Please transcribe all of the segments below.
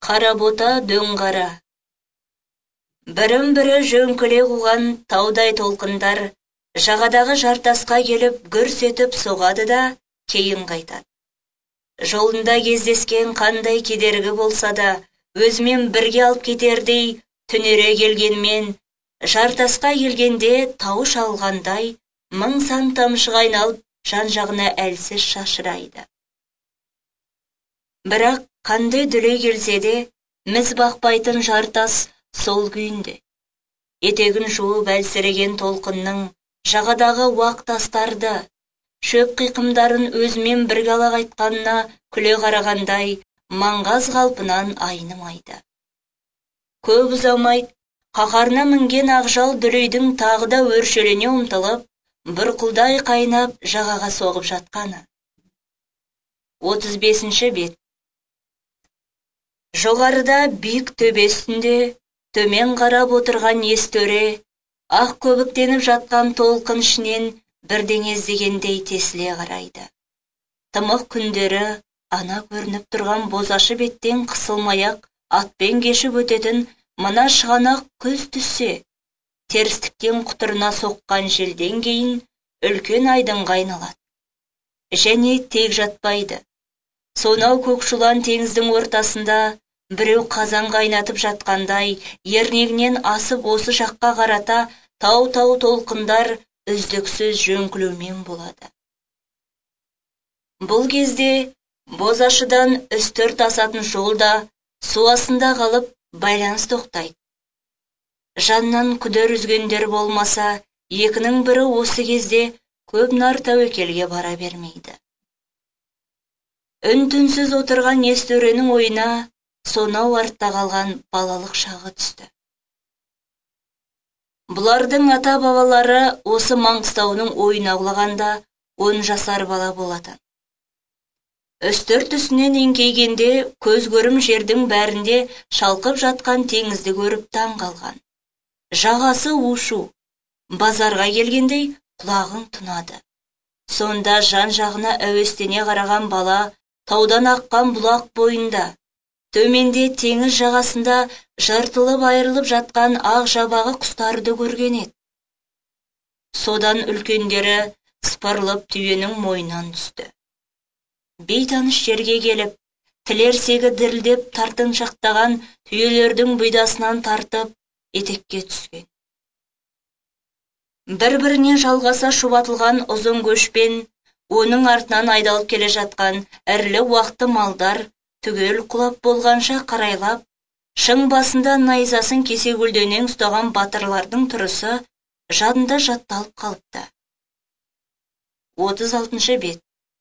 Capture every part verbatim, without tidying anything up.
қара бота дөңғара. Бірін-бірі жөңкіле қуған таудай толқындар жағадағы жартасқа келіп гүрс етіп соғады да кейін қайтады. Жолында кездескен қандай кедергі болса да өзімен бірге алып кетердей түнере келгенмен, жартасқа келгенде тау шалғандай мың сан тамшыға айналып жан-жағына әлсіз шашырайды. Бірақ қандай дүлей келсе де, міз бақпайтын жартас сол күйінде. Етегін жуып әлсіреген толқынның жағадағы уақ тастарды, шөп қиқымдарын өзімен бірге ала қайтқанына күле қарағандай маңғаз қалпынан айнымайды. Көп ұзамай қаһарына мінген ақжал дүлейдің тағы да өршелене ұмтылып, бұрқылдай қайнап жағаға соғып жатқаны. отыз бесінші бет. Жоғарыда биік төбе үстінде төмен қарап отырған естөре, ақ көбіктеніп жатқан толқын ішінен бірдеңе іздегендей тесіле қарайды. Тымық күндері ана көрініп тұрған бозашы беттен қысылмай-ақ атпен кешіп өтетін мына шығанақ күз түссе, терістіктен құтырына соққан желден кейін үлкен айдынға айналады. Және тек жатпайды. Сонау көкшулан теңіздің ортасында біреу қазан қайнатып жатқандай ернегінен асып осы жаққа қарата тау-тау толқындар үздіксіз жөңкілумен болады. Бұл кезде бозашыдан үстірт асатын жолда су астында қалып байланыс тоқтайды. Жаннан күдер үзгендер болмаса, екінің бірі осы кезде көп нар тәуекелге бара бермейді. Үн-түнсіз отырған естөренің ойына сонау артта қалған балалық шағы түсті. Бұлардың ата-бабалары осы Маңғыстауының ойына құлағанда он жасар бала болатын. Үстірт үстінен еңкейгенде көз көрім жердің бәрінде шалқып жатқан теңізді көріп таң қалған. Жағасы ушу, базарға келгендей құлағың тұнады. Сонда жан-жағына әуестене қараған бала таудан аққан бұлақ бойында, төменде теңіз жағасында жыртылып айырылып жатқан ақ жабағы құстарды көрген еді. Содан үлкендері сыпырылып түйенің мойнынан түсті. Бейтаныс жерге келіп, тілерсегі дірілдеп тартыншақтаған түйелердің бұйдасынан тартып етекке түскен. Бір-біріне жалғаса шұбатылған ұзын көшпен оның артынан айдалып келе жатқан әрлі уақты малдар түгел құлап болғанша қарайлап, шың басында найзасын кесе-көлденең ұстаған батырлардың тұрысы жадында жатталып қалыпты. отыз алтыншы бет.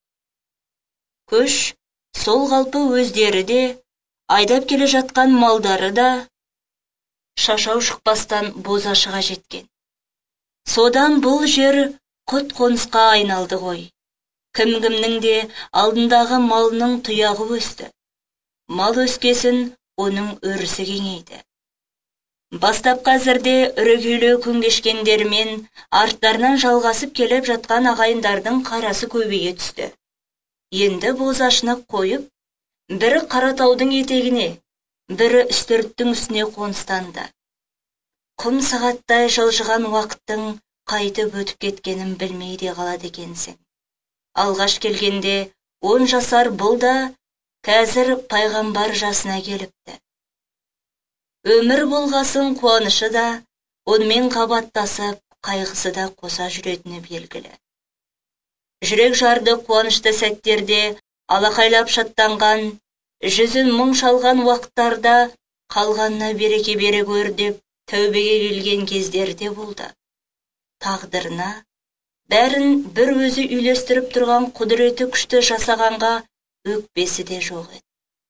Көш сол қалпы өздері де, айдап келе жатқан малдары да шашау шықпастан бозашыға жеткен. Содан бұл жер құт қонысқа айналды ғой. Кім-кімнің де алдындағы малының тұяғы өсті. Мал өскесін оның өрісі кеңейді. Бастап қазірде үрігейлі күн кешкендермен арттарынан жалғасып келіп жатқан ағайындардың қарасы көбейе түсті. Енді бозашыны қойып, бірі Қаратаудың етегіне, бірі үстірттің үстіне қоныстанды. Құм сағаттай жылжыған уақыттың қайтып өтіп кеткенін білмейде қалады екенсің. Алғаш келгенде он жасар бұл да қазір пайғамбар жасына келіпті. Өмір болғасын қуанышы да, онымен қабаттасып, қайғысы да қоса жүретіні белгілі. Жүрек жарды қуанышты сәттерде алақайлап шаттанған, жүзін мұң шалған уақыттарда қалғанына береке бере көр деп тәубеге келген кездерде болды. Тағдырына бәрін бір өзі үйлестіріп тұрған құдіреті күшті жасағанға өкпесі де жоқ еді.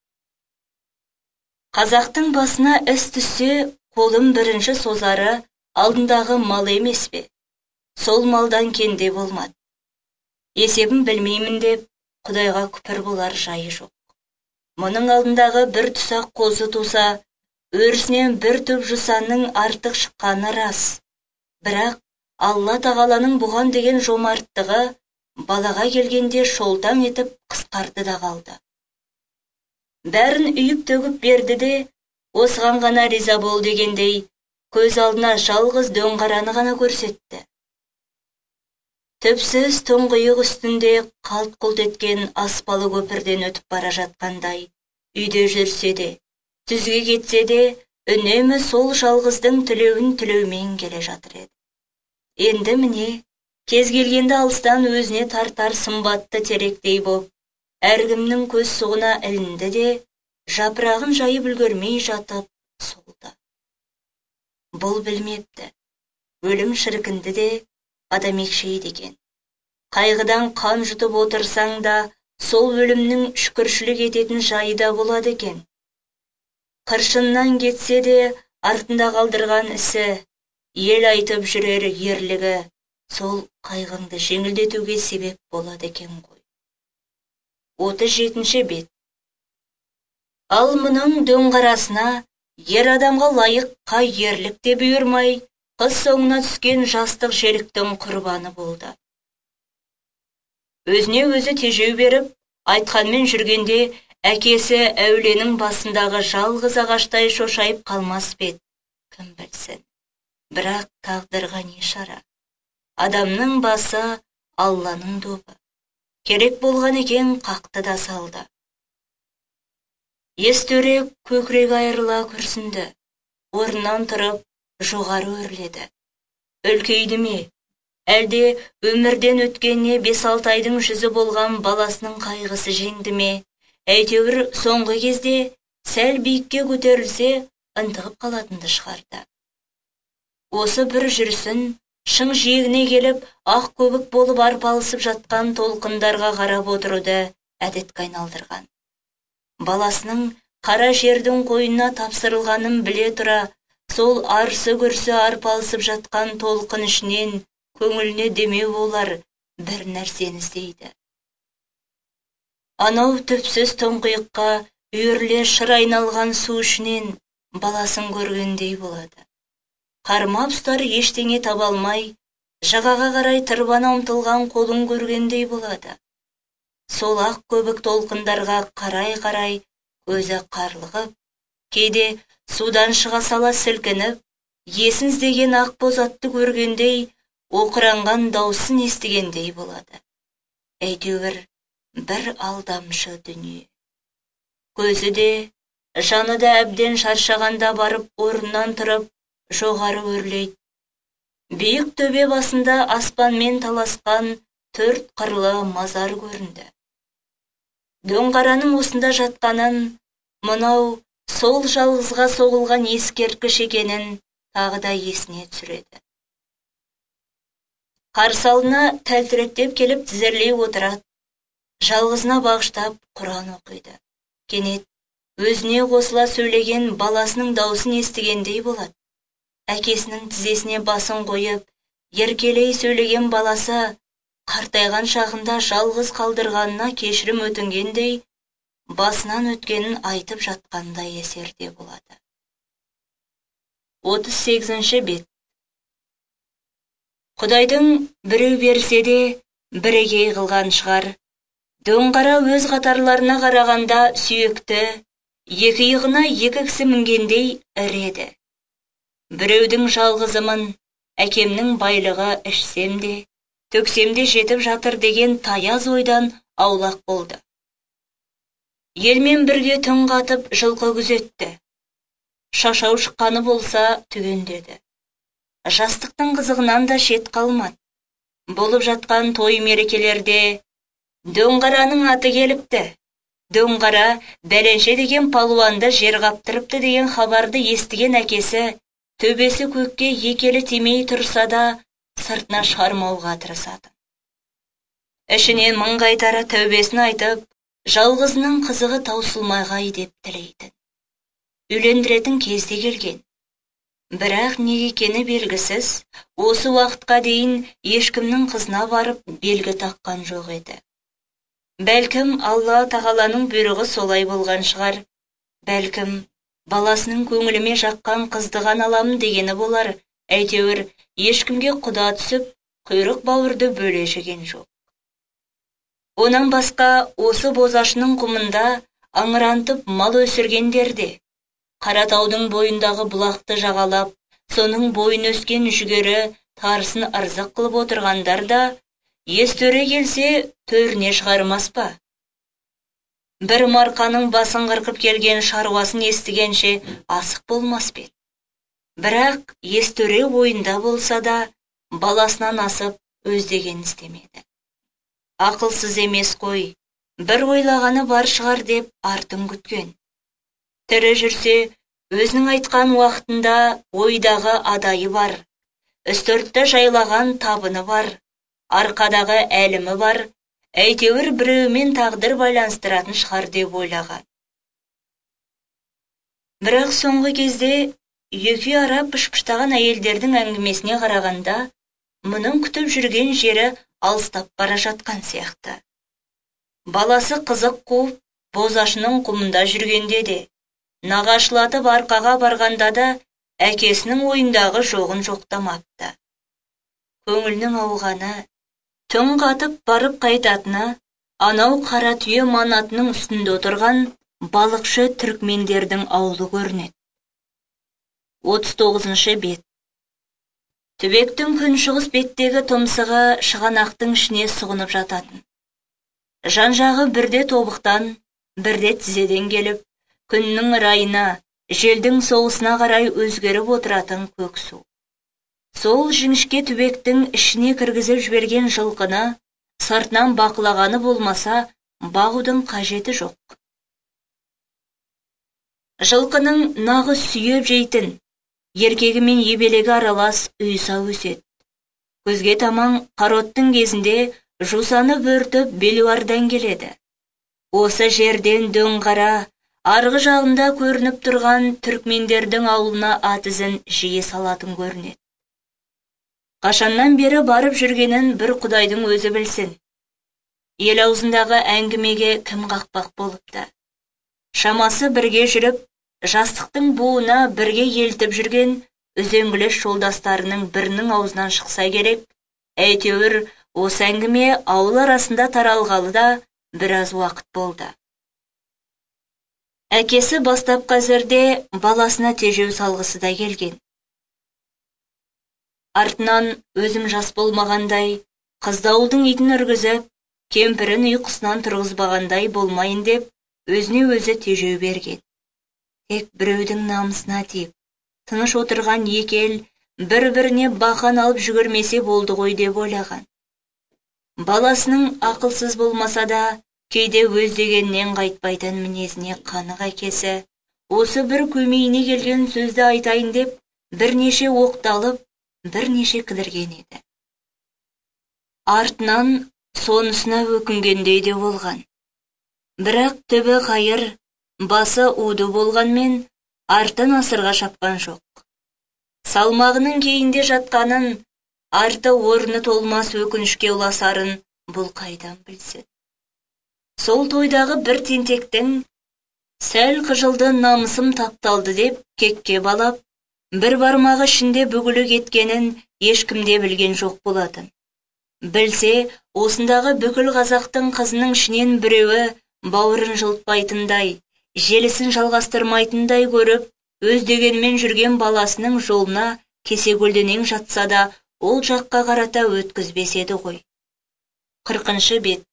Қазақтың басына іс түссе, қолым бірінші созары алдындағы мал емес пе? Сол малдан кенде болмады. Есебін білмеймін деп, Құдайға күпір болар жайы жоқ. Мұның алдындағы бір тұсақ қозы туса, өрісінен бір түп жусанның артық шыққаны рас. Бірақ Алла тағаланың бұған деген жомарттығы балаға келгенде шолтаң етіп қысқарды да қалды. бәрін үйіп төгіп берді де, осыған ғана риза бол дегендей, көз алдына жалғыз дөңғараны ғана көрсетті. Түпсіз тұңғиық үстінде қалт-құлт еткен аспалы көпірден өтіп бара жатқандай, үйде жүрсе де, түзге кетсе де, үнемі сол жалғыздың тілеуін тілеумен келе жатыр еді. Енді міне, кез келгенді алыстан өзіне тартар сымбатты теректей боп, әркімнің көз суығына ілінді де, жапырағын жайып үлгермей жатып солды. Бұл білмепті, өлім шіркінді де, адам екшейді екен. Қайғыдан қан жұтып отырсаң да, сол өлімнің шүкіршілік ететін жайы да болады екен. Қыршыннан кетсе де, артында қалдырған ісі, ел айтып жүрер ерлігі, сол қайғыңды жеңілдетуге себеп болады екен ғой. отыз жетінші бет. Ал мұның дөңғарасына ер адамға лайық қай ерлік те бұйырмай, қыз соңына түскен жастық желіктің құрбаны болды. Өзіне өзі тежеу беріп, айтқанмен жүргенде, әкесі әуленің басындағы жалғыз ағаштай шошайып қалмас бет, кім білсін. Бірақ тағдырға не шара? Адамның басы Алланың добы. Керек болған екен қақты да салды. Естөре көкірек айырыла күрсінді. Орнынан тұрып, жоғары өрледі. Үлкейді ме? Әлде өмірден өткеніне бес-алты айдың жүзі болған баласының қайғысы жеңді ме? Әйтеуір соңғы кезде сәл биікке көтерілсе, ынтығып қалатынды шығарды. Осы бір жүрсін, шың жиегіне келіп, ақ көбік болып арпалысып жатқан толқындарға қарап отыруды әдетке айналдырған. Баласының қара жердің қойнына тапсырылғанын біле тұра, сол арсы-гүрсі арпалысып жатқан толқын ішінен көңіліне демеу болар бір нәрсені іздейді. Анау түпсіз тұңғиыққа үйірле шыр айналған су ішінен баласын көргендей болады. Қармап ұстар ештеңе таба алмай, жағаға қарай тырбана ұмтылған қолын көргендей болады. Сол ақ көбік толқындарға қарай-қарай көзі қарлығып, кейде судан шыға сала сілкініп, есін іздеген ақ боз атты көргендей, оқыранған даусын естігендей болады. Әйтеуір бір алдамшы дүние. Көзі де, жаны да әбден шаршағанда барып орнынан тұрып, жоғары өрлейді. Биік төбе басында аспанмен таласқан төрт қырлы мазар көрінді. Дөңғараның осында жатқанын, мынау сол жалғызға соғылған ескерткіш екенін тағы да есіне түсіреді. Қарсы алдына тәлтіректеп келіп тізерлей отырады. Жалғызына бағыштап Құран оқиды. Кенет өзіне қосыла сөйлеген баласының даусын естігендей болады. Әкесінің тізесіне басын қойып, еркелей сөйлеген баласы қартайған шағында жалғыз қалдырғанына кешірім өтінгендей, басынан өткенін айтып жатқандай есерде болады. отыз сегізінші бет. Құдайдың біреу берсе де, бірегей қылған шығар. Дөңғара өз қатарларына қарағанда сүйекті, екі иығына екі кісі мінгендей іреді. Біреудің жалғызымын, әкемнің байлығы ішсем де, төксем де жетіп жатыр деген таяз ойдан аулақ болды. Елмен бірге түн қатып жылқы күзетті. Шашау шыққаны болса түгендеді. Жастықтың қызығынан да шет қалмады. Болып жатқан той мерекелерде дөңғараның аты келіпті. Дөңғара бәленше деген палуанды жер қаптырыпты деген хабарды естіген әкесі төбесі көкке екелі тимей тұрса да сыртына шығармауға тырысады. Ішінен мың қайтара тәубесін айтып, жалғызының қызығы таусылмағай деп тілейтін. Үйлендіретін кезде келген. Бірақ неге екені белгісіз, осы уақытқа дейін ешкімнің қызына барып белгі таққан жоқ еді. Бәлкім Алла тағаланың бұйрығы солай болған шығар. Бәлкім баласының көңіліме жаққан қыздыған аламын дегені болар. Әйтеуір ешкімге құда түсіп, құйрық бауырды бөле жеген жоқ. Онан басқа осы бозашының құмында аңырантып мал өсіргендерде, Қаратаудың бойындағы бұлақты жағалап, соның бойын өскен жүгері тарысын ырзық қылып отырғандар да, ес-төре келсе төріне шығармас па? Бір марқаның басын қырқып келген шаруасын естігенше асық болмас пе? Бірақ ес-төре ойында болса да, баласынан асып өздеген істемеді. Ақылсыз емес қой, бір ойлағаны бар шығар деп артын күткен. Тірі жүрсе, өзінің айтқан уақытында ойдағы адайы бар, үстіртті жайлаған табыны бар, арқадағы әлімі бар, әйтеуір біреумен тағдыр байланыстыратын шығар деп ойлаған. Бірақ соңғы кезде екі ара пышпыштаған әйелдердің әңгімесіне қарағанда, мұның күтіп жүрген жері алыстап бара жатқан сияқты. Баласы қызық қуып, бозашының құмында жүргенде де, нағашылатып арқаға барғанда да, әкесінің ойындағы жоғын жоқтамапты. Көңілінің ауғаны, түн қатып барып қайтатыны, анау қара түйе манатының үстінде отырған балықшы түрікмендердің аулы көрінеді. отыз тоғызыншы бет. Түбектің күншығыс беттегі тұмсығы шығанақтың ішіне сұғынып жататын. Жан-жағы бірде тобықтан, бірде тізеден келіп, күннің райына, желдің соғысына қарай өзгеріп отыратын көк су. Сол жіңішке түбектің ішіне кіргізіп жіберген жылқыны, сыртынан бақылағаны болмаса, бағудың қажеті жоқ. Жылқының нағыз сүйеп жейтін, еркегі мен ебелегі аралас үйса өседі. Көзге таман қароттың кезінде жусаны бөртіп белуардан келеді. Осы жерден дөңғара, арғы жағында көрініп тұрған түрікмендердің ауылына ат ізін жиі салатын көрінеді. Қашаннан бері барып жүргенін бір Құдайдың өзі білсін. Ел аузындағы әңгімеге кім қақпақ болыпты. Шамасы бірге жүріп, жастықтың буына бірге елтіп жүрген үзеңгілес жолдастарының бірінің аузынан шықса керек, әйтеуір осы әңгіме ауыл арасында таралғалы да біраз уақыт болды. Әкесі бастап қазірде баласына тежеу салғысы да келген. Артынан өзім жас болмағандай, қыздауылдың итін үргізіп, кемпірін ұйқысынан тұрғызбағандай болмайын деп, өзіне өзі тежеу берген. Тек біреудің намысына тиіп, тыныш отырған екі ел бір-біріне бақан алып жүгірмесе болды ғой деп ойлаған. Баласының ақылсыз болмаса да, кейде өз дегеннен қайтпайтын мінезіне қанық әкесі, осы бір көмейіне келген сөзді айтайын деп, бірнеше оқталып, бірнеше кідірген еді. Артынан сонысына өкінгендей де болған. Бірақ түбі қайыр, басы уды болғанмен, артын асырға шапқан жоқ. Салмағының кейінде жатқанын, арты орны толмас өкінішке ұласарын бұл қайдан білсін. Сол тойдағы бір тентектің сәл қыжылды намысым тапталды деп кекке балап, бір бармағы ішінде бүгілі кеткенін ешкімде білген жоқ болатын. Білсе, осындағы бүкіл қазақтың қызының ішінен біреуі бауырын жылтпайтындай, желісін жалғастырмайтындай көріп, өз дегенмен жүрген баласының жолына кесе-көлденең жатса да, ол жаққа қарата өткізбес еді ғой. қырқыншы бет.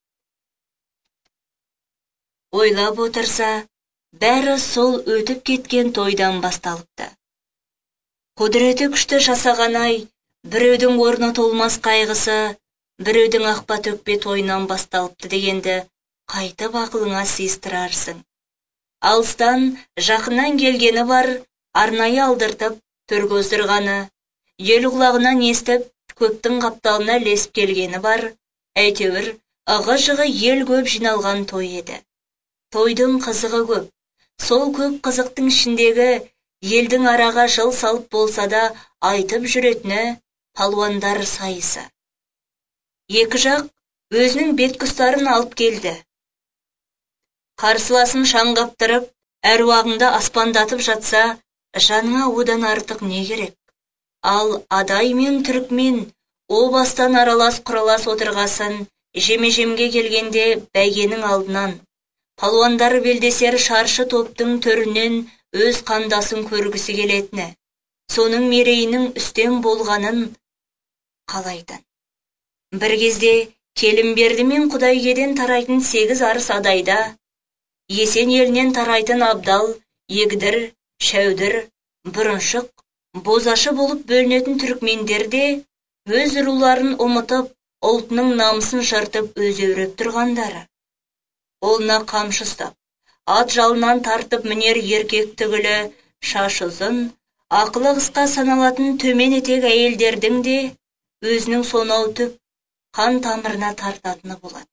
Ойлап отырса, бәрі сол өтіп кеткен тойдан басталыпты. Құдіреті күшті жасаған-ай, біреудің орны толмас қайғысы, біреудің ақпа төкпе тойынан басталыпты дегенді қайтып ақылыңа сыйыстырарсың. Алыстан жақыннан келгені бар, арнайы алдыртып, төр көздірғаны, ел құлағынан естіп, көптің қапталына лесіп келгені бар, әйтеуір ығы-жығы ел көп жиналған той еді. Тойдың қызығы көп. Сол көп қызықтың ішіндегі елдің араға жыл салып болса да айтып жүретіні палуандар сайысы. Екі жақ өзінің беткүстарын алып келді. Қарсыласын шаңғаптырып, әруағыңда аспандатып жатса, жаныңа одан артық не керек? Ал адай мен түрікмен о бастан аралас құралас отырғасын, жеме-жемге келгенде бәйгенің алдынан, палуандар белдесер шаршы топтың төрінен өз қандасын көргісі келетіні, соның мерейінің үстем болғанын қалайтын. Бір кезде Келімберді мен Құдайгеден тарайтын сегіз арыс адайда, Есен елінен тарайтын Абдал, Егдір, Шәудір, Бұрыншық, Бозашы болып бөлінетін түрікмендер де өз руларын ұмытып, ұлтының намысын жыртып өзеуреп тұрғандары. Олына қамшы ұстап, ат жалынан тартып мінер еркек түгілі, шаш ұзын, ақылы қысқа саналатын төмен етек әйелдердің де өзінің сонау түп қан тамырына тартатыны болады.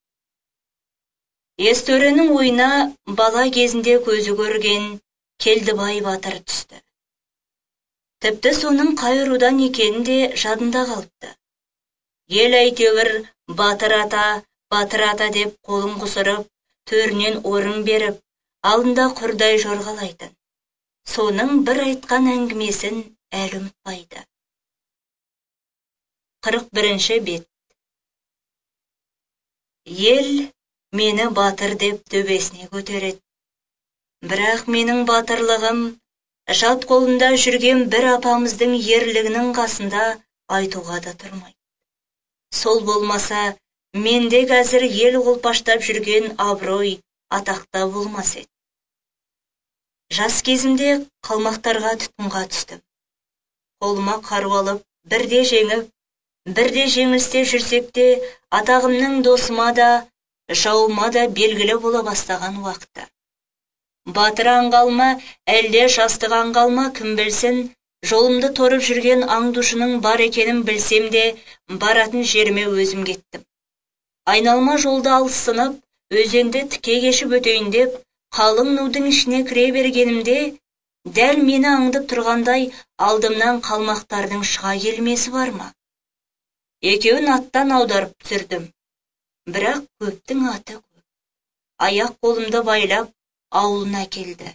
Естөренің ойына бала кезінде көзі көрген Келдібай батыр түсті. Тіпті соның қай рудан екені де жадында қалыпты. Ел әйтеуір батыр ата, батыр ата деп қолын қусырып, төрінен орын беріп, алдында құрдай жорғалайтын. Соның бір айтқан әңгімесін әлі ұмытпайды. қырық бірінші бет. Ел мені батыр деп төбесіне көтереді. Бірақ менің батырлығым жат қолында жүрген бір апамыздың ерлігінің қасында айтуға да тұрмайды. Сол болмаса, менде қазір ел қолпаштап жүрген абырой, атақта болмас еді. Жас кезімде қалмақтарға тұтқынға түстім. Қолыма қару алып, бірде жеңіп, бірде жеңілісте жүрсек те, атағымның досыма да, жауыма да белгілі бола бастаған уақытта. Батыр аңғалма, әлде жастық аңғалма, кім білсін, жолымды торып жүрген аңдушының бар екенін білсем де, баратын жеріме өзім кеттім. Айналма жолды алысынып, өзенді тіке кешіп өтейін деп, қалың нудың ішіне кіре бергенімде, дәл мені аңдып тұрғандай алдымнан қалмақтардың шыға келмесі бар ма? Екеуін аттан аударып түсірдім. Бірақ көптің аты көп. Аяқ қолымды байлап, ауылына келді.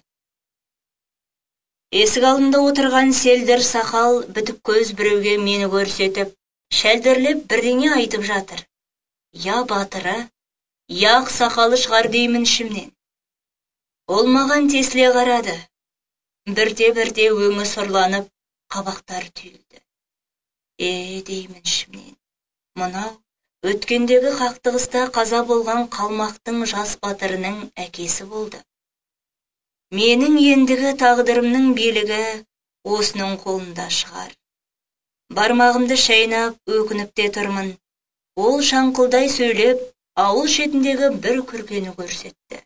Есік алдында отырған селдір сақал бітік көз біреуге мені көрсетіп, шәлдірлеп бірдеңе айтып жатыр. Я батыры, я ақ сақалы шығар деймін ішімнен. Ол маған тесіле қарады. Бірте-бірте өңі сұрланып, қабақтар түйілді. Е, деймін ішімнен. Мынау өткендегі қақтығыста қаза болған қалмақтың жас батырының әкесі болды. Менің ендігі тағдырымның билігі осының қолында шығар. Бармағымды шайнап, өкініп те тұрмын. Ол шаңқылдай сөйлеп, ауыл шетіндегі бір күркені көрсетті.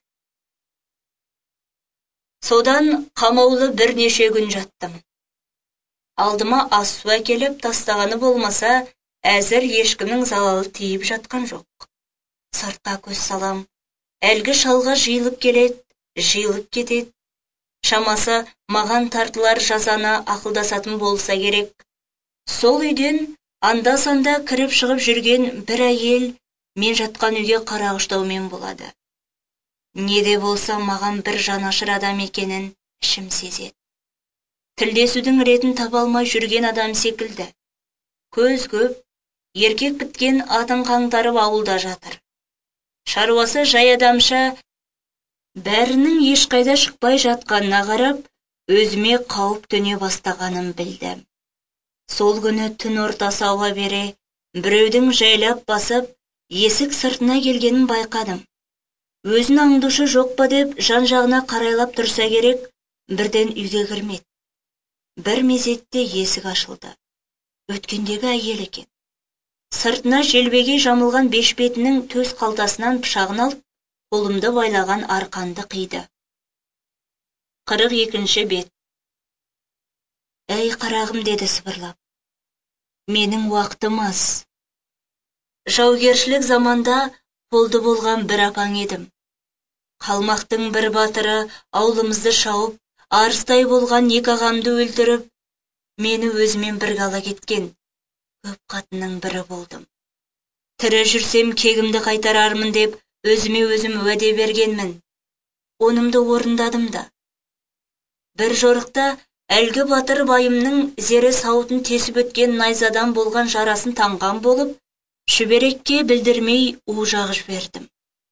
Содан қамаулы бірнеше күн жаттым. Алдыма ас су әкеліп тастағаны болмаса, әзір ешкімнің залалы тиіп жатқан жоқ. Сыртқа көз салам, әлгі шалға жиылып келет, жиылып кетет. Шамасы маған тартылар жазаны ақылдасатын болса керек. Сол үйден анда-санда кіріп шығып жүрген бір әйел мен жатқан үйге қарағыштаумен болады. Неде болса маған бір жанашыр адам екенін ішім сезеді. Тілдесудің ретін таба алмай жүрген адам секілді. Көз көп, еркек біткен атын қаңтарып ауылда жатыр. Шаруасы жай адамша, бәрінің ешқайда шықпай жатқанына қарап, өзіме қауіп төне бастағанын білдім. Сол күні түн ортасы ауа бере, біреудің жайлап басып, есік сыртына келгенін байқадым. Өзін аңдушы жоқ па деп жан-жағына қарайлап тұрса керек, бірден үйге кірмеді. Бір мезетте есік ашылды. Өткендегі әйел екен. Сыртына желбегей жамылған бешпетінің төс қалтасынан пышағын алып, қолымды байлаған арқанды қиды. қырық екінші бет. Әй қарағым, деді сыбырлап. Менің уақытым аз. Жаугершілік заманда қолды болған бір апаң едім. Қалмақтың бір батыры аулымызды шауып, арыстай болған екі ағамды өлтіріп, мені өзімен бірге ала кеткен көп қатынның бірі болдым. Тірі жүрсем кегімді қайтарармын деп өзіме өзім уәде бергенмін. Онымды орындадым да. Бір жорықта әлгі батыр байымның зере сауытын тесіп өткен найзадан болған жарасын таңған болып, шүберекке білдірмей у жағып жібердім.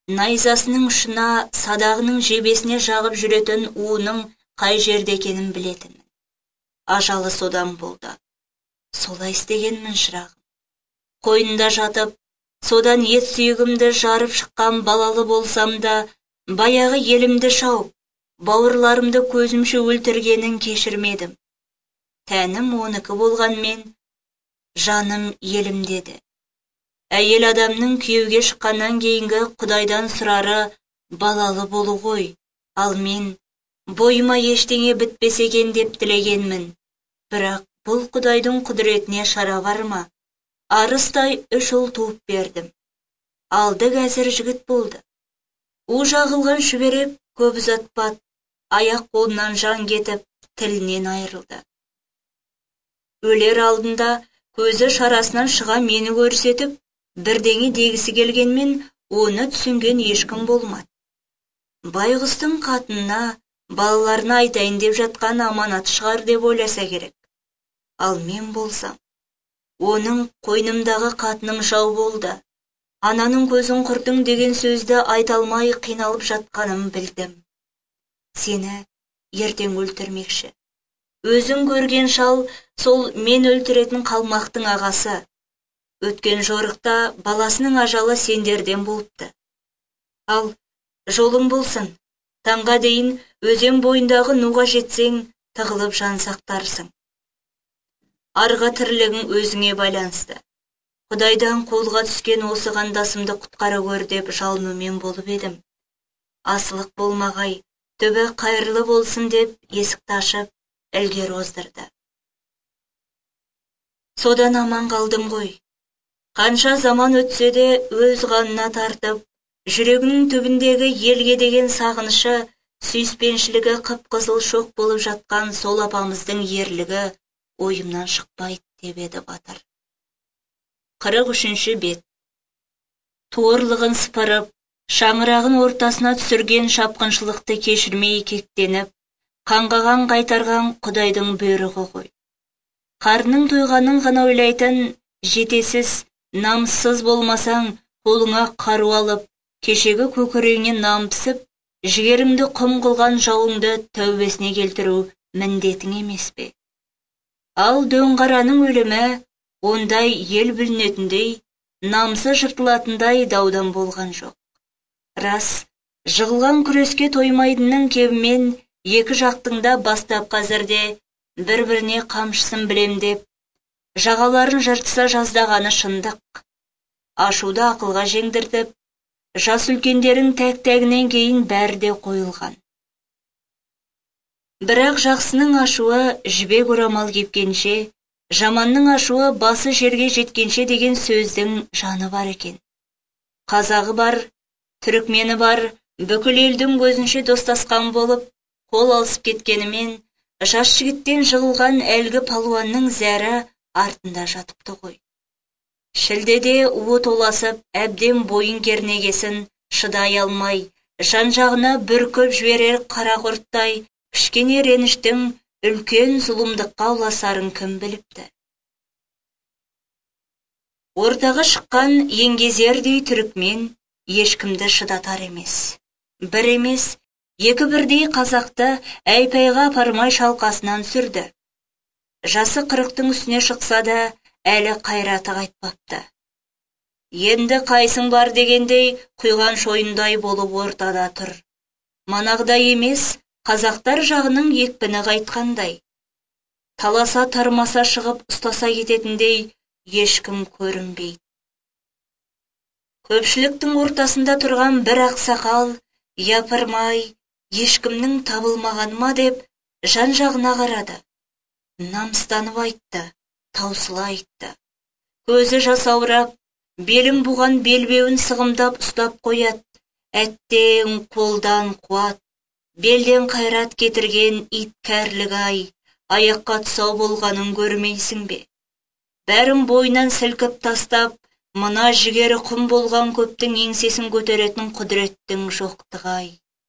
найзасының ұшына садағының жебесіне жағып жүретін уының қай жерде екенін білетінмін. Ажалы содан болды. Солай істегенмін шырағым. Қойнында жатып, содан ет сүйегімді жарып шыққан балалы болсам да, баяғы елімді шауып, бауырларымды көзімше өлтіргенін кешірмедім. Тәнім оныкі болғанмен, жаным елім деді. Әйел адамның күйеуге шыққаннан кейінгі Құдайдан сұрары балалы болу ғой, ал мен бойыма ештеңе бітпес екен деп тілегенмін. Бірақ бұл Құдайдың құдіретіне шара бар ма? Арыстай үш ұл туып бердім. Алды қазір жігіт болды. У жағылған шүберек көп ұзатпады, аяқ қолынан жан кетіп, тілінен айырылды. Өлер алдында көзі шарасынан шыға мені көрсетіп, бірдеңе дегісі келгенмен, оны түсінген ешкім болмады. Байғұстың қатынына, балаларына айтайын деп жатқан аманат шығар деп ойласа керек. Ал мен болсам, оның қойнымдағы қатыным жау болды. Ананың көзін құртың деген сөзді айта алмай қиналып жатқаным білдім. Сені ертең өлтірмекші. Өзің көрген шал, сол мен өлтіретін қалмақтың ағасы. Өткен жорықта баласының ажалы сендерден болыпты. Ал жолың болсын, таңға дейін өзен бойындағы нуға жетсең, тығылып жан сақтарсың. Арғы тірлігің өзіңе байланысты. Құдайдан қолға түскен осы қандасымды құтқара көр деп жалынумен болып едім. Асылық болмағай, түбі қайырлы болсын деп есікті ашып, ілгері оздырды. Содан аман қалдым ғой. Қанша заман өтсе де өз қанына тартып, жүрегінің түбіндегі елге деген сағынышы, сүйіспеншілігі қып-қызыл шоқ болып жатқан сол апамыздың ерлігі ойымнан шықпайды деп еді батыр. Қырық үшінші бет. Туырлығын сыпырып, шаңырағын ортасына түсірген шапқыншылықты кешірмей кектеніп, қанғаған қайтарған Құдайдың бұйрығы ғой. Қарның тойғанын ғана ойлайтын, жетесіз, намыссыз болмасаң, қолыңа қару алып, кешегі көкірегінен нампысып, жігеріңді құм қылған жауыңды тәубесіне келтіру міндетің емес пе? Ал дөңғараның өлімі, ондай ел бүлінетіндей, намысы жыртылатындай даудан болған жоқ. Рас, жығылған күреске тоймайдының кебімен екі жақтың да бастап қазірде бір-біріне қамшысын білем деп, жағаларын жыртса жаздағаны шындық. Ашуды ақылға жеңдіртіп, жас үлкендерің тәк-тәгінен кейін бәрі де қойылған. Бірақ жақсының ашуы жібек орамал кепкенше, жаманның ашуы басы жерге жеткенше деген сөздің жаны бар екен. Қазағы бар, түрікмені бар, бүкіл елдің көзінше достасқан болып, қол алысып кеткенімен, жас жігіттен жығылған әлгі палуанның зәрі артында жатыпты ғой. Шілдеде уы толасып, әбден бойын кернегесін шыдай алмай, жан-жағына бүркіп жіберер қара құрттай, кішкене реніштің үлкен зұлымдыққа ұласарын кім біліпті. Ортаға шыққан еңгезердей түрікмен ешкімді шыдатар емес. Бір емес, екі бірдей қазақты әйпайға апармай шалқасынан сүрді. Жасы қырықтың үстіне шықса да, әлі қайраты қайтпапты. Енді қайсың бар дегендей, құйған шойындай болып ортада тұр. Манағдай емес, қазақтар жағының екпіні қайтқандай. Таласа тармаса шығып ұстаса кететіндей ешкім көрінбейді. Көпшіліктің ортасында тұрған бір ақсақал, япырмай, ешкімнің табылмаған ма деп жан-жағына қарады. Намыстанып айтты, таусыла айтты. Көзі жасаурап, белін буған белбеуін сығымдап ұстап қояды. Әттең қолдан қуат, белден қайрат кетірген ит кәрлік-ай, аяққа тұсау болғанын көрмейсің бе? Бәрін бойынан сілкіп тастап, мына жігері құм болған көптің еңсесін көтеретін құдіреттің жоқтығы-ай.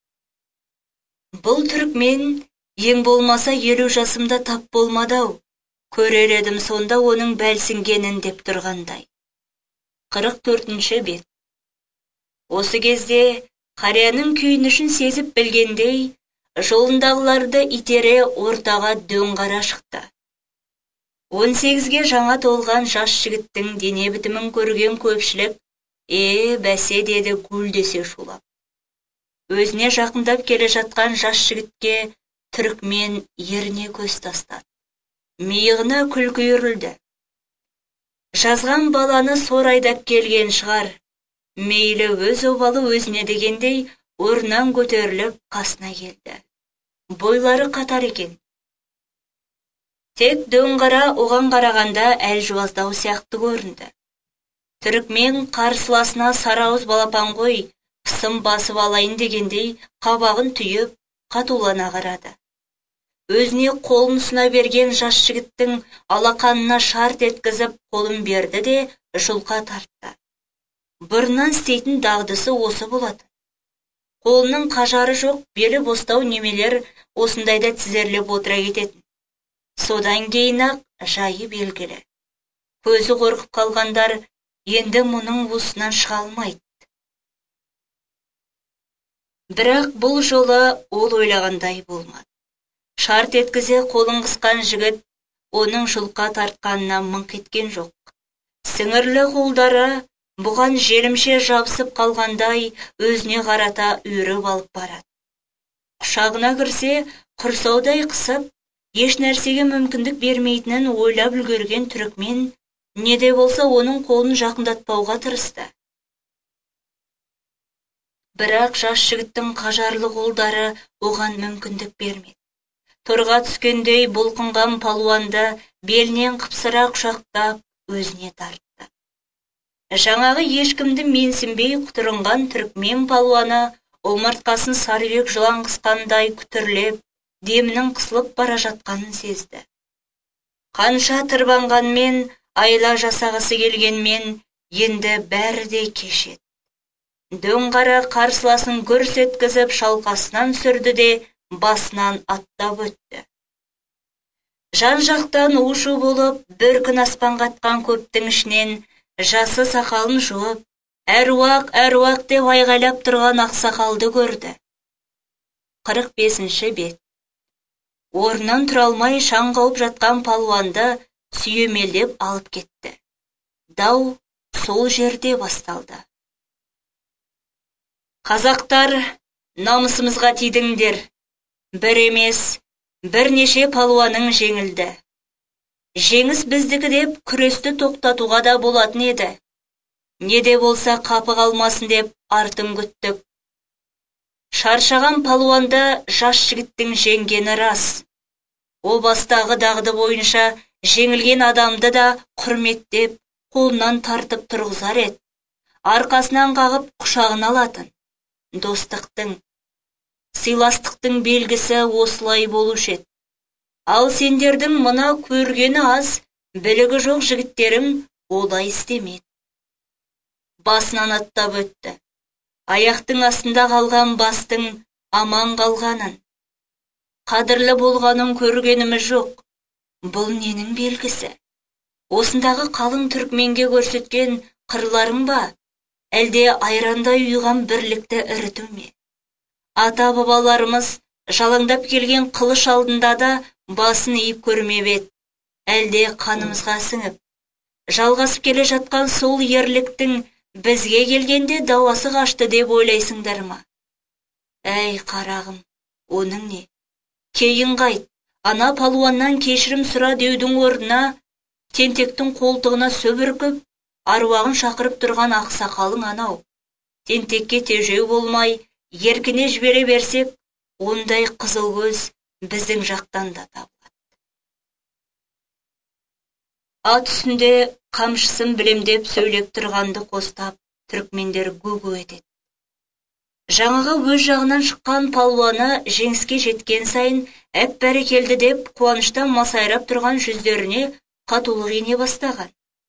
Бұл түрікмен ең болмаса елу жасымда тап болмадау, көрер едім сонда оның бәлсінгенін деп тұрғандай. Қырық төртінші бет. Осы кезде қарияның күйінішін сезіп білгендей, жолындағыларды итере ортаға дөңғара шықты. он сегізге жаңа толған жас жігіттің дене бітімін көрген көпшілік, «Е, бәсе» деді гүлдесе шулап. Өзіне жақындап келе жатқан жас жігітке түрікмен еріне көз тастады. Миығына күлкі үйірілді. Жазған баланы сор айдап келген шығар. Мейлі өз обалы өзіне дегендей орнынан көтеріліп қасына келді. Бойлары қатар екен. Тек дөңғара оған қарағанда әлжуаздау сияқты көрінді. Түрікмен қарсыласына сарауыз балапан қой, қысым басып алайын дегендей қабағын түйіп, қатулана қарады. Өзіне қолын ұсына берген жас жігіттің алақанына шарт еткізіп қолын берді де жұлқа тартты. Бұрыннан істейтін дағдысы осы болатын. Қолының қажары жоқ, белі бостау немелер осындайда тізерлеп отыра кететін. Содан кейін-ақ жайы белгілі. Көзі қорқып қалғандар енді мұның уысынан шыға алмайды. Бірақ бұл жолы ол ойлағандай болмады. Шарт еткізе қолын қысқан жігіт оның жұлқа тартқанына мыңқ еткен жоқ. Сіңірлі қолдары бұған желімше жабысып қалғандай өзіне қарата үйіріп алып барады. Құшағына кірсе, құрсаудай қысып, еш нәрсеге мүмкіндік бермейтінін ойлап үлгерген түрікмен не де болса оның қолын жақындатпауға тырысты. Бірақ жас жігіттің қажарлы қолдары оған мүмкіндік бермеді. Торға түскендей бұлқынған палуанды белінен қыпсыра құшақтап өзіне тартты. Жаңағы ешкімді менсінбей құтырынған түрікмен палуаны омыртқасын сарыөзек жылан қысқандай күтірлеп, демінің қысылып бара жатқанын сезді. Қанша тырбанғанмен, айла жасағысы келгенмен, енді бәрі де кешеді. Дөңғара қарсыласын гүрс еткізіп шалқасынан сүрді де басынан аттап өтті. Жан-жақтан у-шу болып, бір күн аспан қатқан көптің ішінен жасы сақалын жуып, әруақ, әруақ деп айғайлап тұрған ақсақалды көрді. қырық бесінші бет. Орнынан тұра алмай шаң қауып жатқан палуанды сүйемелдеп алып кетті. Дау сол жерде басталды. Қазақтар, намысымызға тидіңдер. Бір емес, бірнеше палуаның жеңілді. Жеңіс біздікі деп күресті тоқтатуға да болатын еді. Не де болса қапы қалмасын деп артын күттік. Шаршаған палуанды жас жігіттің жеңгені рас. О бастағы дағды бойынша жеңілген адамды да құрметтеп, қолынан тартып тұрғызар еді. Арқасынан қағып құшағын алатын. Достықтың, сыйластықтың белгісі осылай болушы еді. Ал сендердің мына көргені аз, білігі жоқ жігіттерің олай істемеді. Басынан аттап өтті. Аяқтың астында қалған бастың аман қалғанын. Қадірлі болғанын көргеніміз жоқ. Бұл ненің белгісі? Осындағы қалың түрікменге көрсеткен қырларың ба? Әлде айрандай ұйған бірлікті іріту ме? Ата-бабаларымыз жалаңдап келген қылыш алдында да басын иіп көрмеп еді. Әлде қанымызға сіңіп, жалғасып келе жатқан сол ерліктің бізге келгенде дауасы қашты деп ойлайсыңдар ма? Әй қарағым, оның не? Кейін қайт, ана палуаннан кешірім сұра деудің орнына, тентектің қолтығына сөбіркіп, аруағын шақырып тұрған ақсақалың анау. Тентекке тежеу болмай, еркіне жібере берсек, ондай қызыл көз біздің жақтан да табылады. Ат үстінде қамшысын білемдеп сөйлеп тұрғанды қостап, түрікмендер гу-гу етеді. Жаңағы өз жағынан шыққан палуаны жеңіске жеткен сайын әп бәрекелді деп қуаныштан масайрап тұрған жүздеріне қатулық ене бастаған.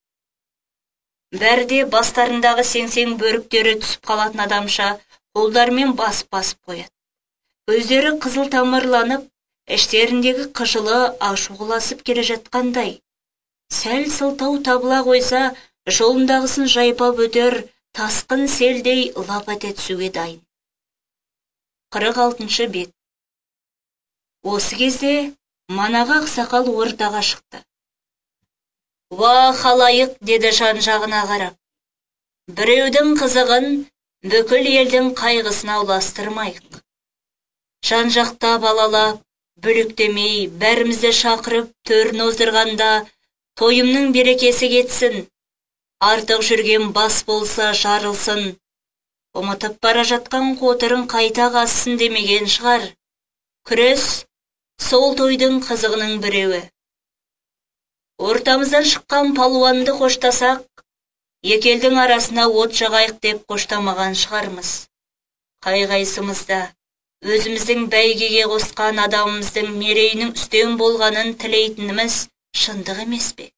Бәрде бастарындағы сеңсең бөріктері түсіп қалатын адамша қолдарымен басып-басып қояды. Көздері қызыл тамырланып, іштеріндегі қыжылы ашуласып келе жатқандай. Сәл сылтау табыла қойса, жолындағысын жайпап өтер, тасқын селдей лап ете түсуге дайын. қырық алтыншы бет. Осы кезде манағы ақсақал ортаға шықты. «Уа халайық», деді жан-жағына қарап. «Біреудің қызығын бүкіл елдің қайғысына ұластырмайық. Жан-жақта балалап, бүліктемей, бәрімізді шақырып, төрін оздырғанда тойымның берекесі кетсін. Артық жүрген бас болса жарылсын. Ұмытып бара жатқан қотырын қайта қассын демеген шығар. Күрес сол тойдың қызығының біреуі. Ортамыздан шыққан палуанды қоштасақ, екі елдің арасына от жағайық деп қоштамаған шығармыз. Қай-қайсымызда өзіміздің бәйгеге қосқан адамымыздың мерейінің үстем болғанын тілейтініміз шындық емес пе?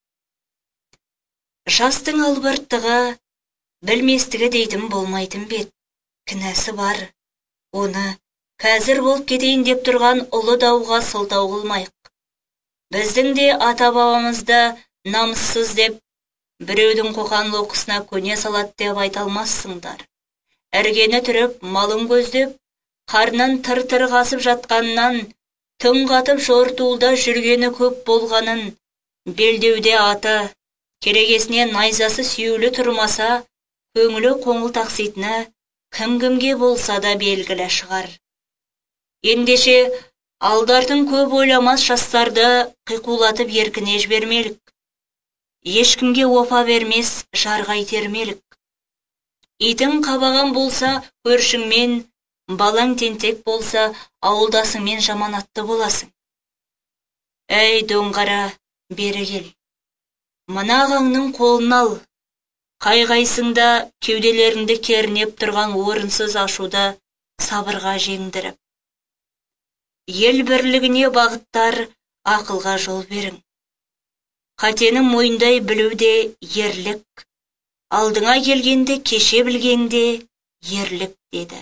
Жастың албырттығы, білместігі дейтін болмайтын бет. Кінәсі бар. Оны қазір болып кетейін деп тұрған ұлы дауға сылтау қылмайық. Біздің де ата-бабамызда намыссыз деп, біреудің қоқан лоқысына көне салат деп айта алмассыңдар. Әргені түріп, малын көздеп, қарнын тыр-тыр қасып жатқаннан, түн қатып жортуылда жүргені көп болғанын, белдеуде аты, керегесіне найзасы сүйеулі тұрмаса, көңілі қоңыл тақситыны кім-кімге болса да белгілі шығар. Ендеше алдардың көп ойламас жастарды қиқулатып еркіне жібермелік. Ешкімге опа бермес жарға итермелік. Итің қабаған болса көршіңмен, балаң тентек болса ауылдасыңмен жаманатты боласың. Әй доңғара, бері кел. Мына ағаңның қолын ал. Қай-қайсыңда кеуделеріңді кернеп тұрған орынсыз ашуда сабырға жеңдіріп. Ел бірлігіне бағыттар, ақылға жол берің. Қатені мойындай білуде ерлік, алдыңа келгенде кеше білгенде ерлік, деді.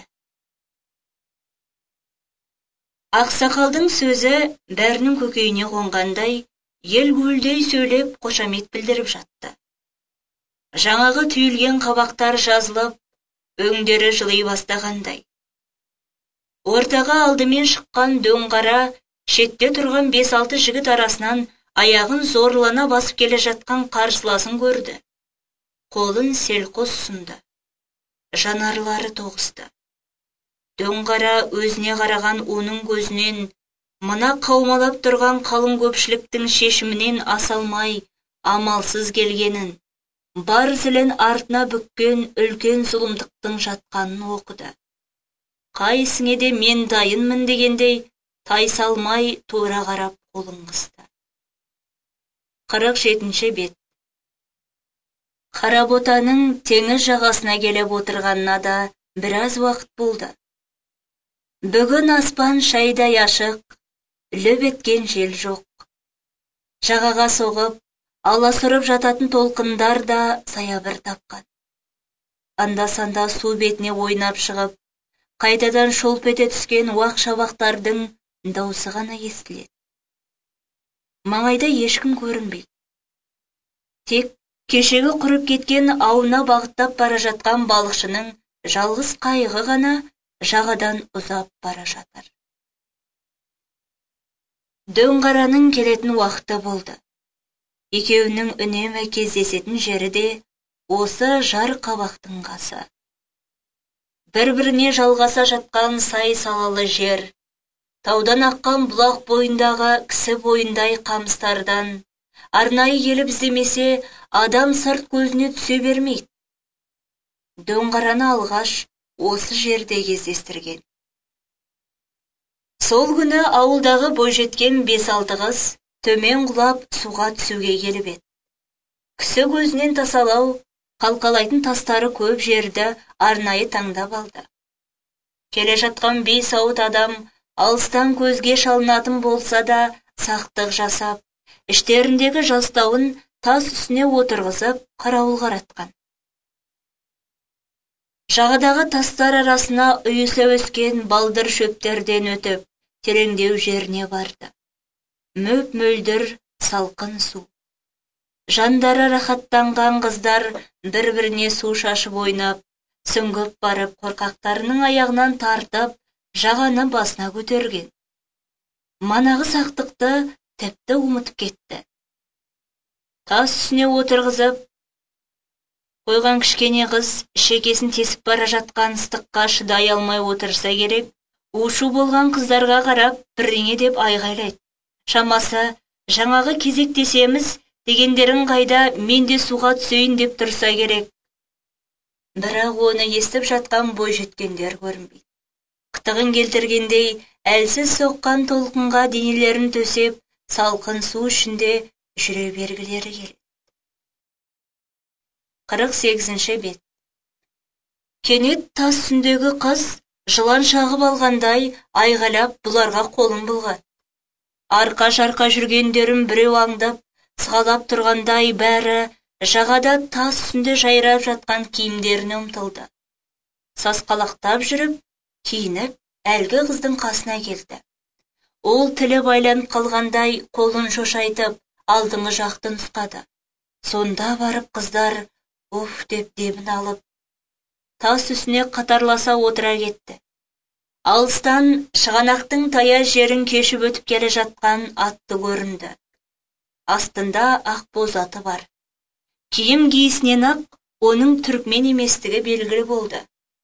Ақсақалдың сөзі бәрінің көкейіне қонғандай, ел гүлдей сөйлеп қошамет білдіріп жатты. Жаңағы түйілген қабақтар жазылып, өңдері жылай бастағандай. Ортаға алдымен шыққан дөңғара, шетте тұрған бес-алты жігіт арасынан аяғын зорлана басып келе жатқан қарсыласын көрді. Қолын селқос ұсынды. Жанарлары тоғысты. Дөңғара өзіне қараған оның көзінен, мына қаумалап тұрған қалың көпшіліктің шешімінен асалмай, амалсыз келгенін, бар зілін артына бүккен үлкен зұлымдықтың жатқанын оқыды. Қайсыңе де мен дайынмын дегендей, тайсалмай тура қарап қолын қысты. қырық жетінші бет. Қаработаның теңіз жағасына келіп отырғанына да біраз уақыт болды. Бүгін аспан шайдай ашық, лүп еткен жел жоқ. Жағаға соғып, аласұрып жататын толқындар да саябыр тапқан. Анда-санда су бетіне ойнап шығып, қайтадан шолп ете түскен уақ шабақтардың даусы ғана естіледі. Маңайда ешкім көрінбейді. Тек кешегі құрып кеткен ауына бағыттап бара жатқан балықшының жалғыз қайығы ғана жағадан ұзап бара жатыр. Дөңғараның келетін уақыты болды. Екеуінің үнемі кездесетін жері де осы жар қабақтың қасы. Бір-біріне жалғаса жатқан сай салалы жер, таудан аққан бұлақ бойындағы кісі бойындай қамыстардан, арнайы келіп іздемесе, адам сырт көзіне түсе бермейді. Дөңғараны алғаш осы жерде кездестірген. Сол күні ауылдағы бойжеткен бес-алты қыз төмен құлап суға түсуге келіп еді. Кісі көзінен тасалау, қалқалайтын тастары көп жерді арнайы таңдап алды. Келе жатқан бес-алты адам алыстан көзге шалынатын болса да сақтық жасап, іштеріндегі жастауын тас үстіне отырғызып қарауыл қаратқан. Жағадағы тастар арасына үйісі өскен балдыр шөптерден өтіп, тереңдеу жеріне барды. Мөп-мөлдір салқын су. Жандары рахаттанған қыздар бір-біріне су шашып ойнап, Сүңгіп барып қорқақтарының аяғынан тартып, жағаны басына көтерген. Манағы сақтықты тіпті ұмытып кетті. Тас үстіне отырғызып қойған кішкене қыз шекесін тесіп бара жатқан ыстыққа шыдай алмай отырса керек, ушу болған қыздарға қарап бірдеңе деп айғайлайды. Шамасы, жаңағы кезектесеміз дегендерің қайда, мен де суға түсейін деп тұрса керек. Бірақ оны естіп жатқан бойжеткендер көрінбейді. Қытығын келтіргендей, әлсіз соққан толқынға денелерін төсеп, салқын су ішінде жүре бергілері келеді. қырық сегізінші бет. Кенет тас үстіндегі қыз жылан шағып алғандай айғайлап бұларға қолын бұлғады. Арқа-жарқа жүргендерін біреу аңдап, сығалап тұрғандай бәрі жағада тас үстінде жайрап жатқан киімдеріне ұмтылды. Сасқалақтап жүріп, киініп, әлгі қыздың қасына келді. Ол тілі байланып қалғандай қолын шошайтып, алдыңғы жақты нұсқады. Сонда барып қыздар уф деп демін алып, тас үстіне қатарласа отыра кетті. Алыстан шығанақтың таяз жерін кешіп өтіп келе жатқан атты көрінді. Астында ақ боз аты бар. Киім киісінен ақ оның түрікмен еместігі белгілі болды.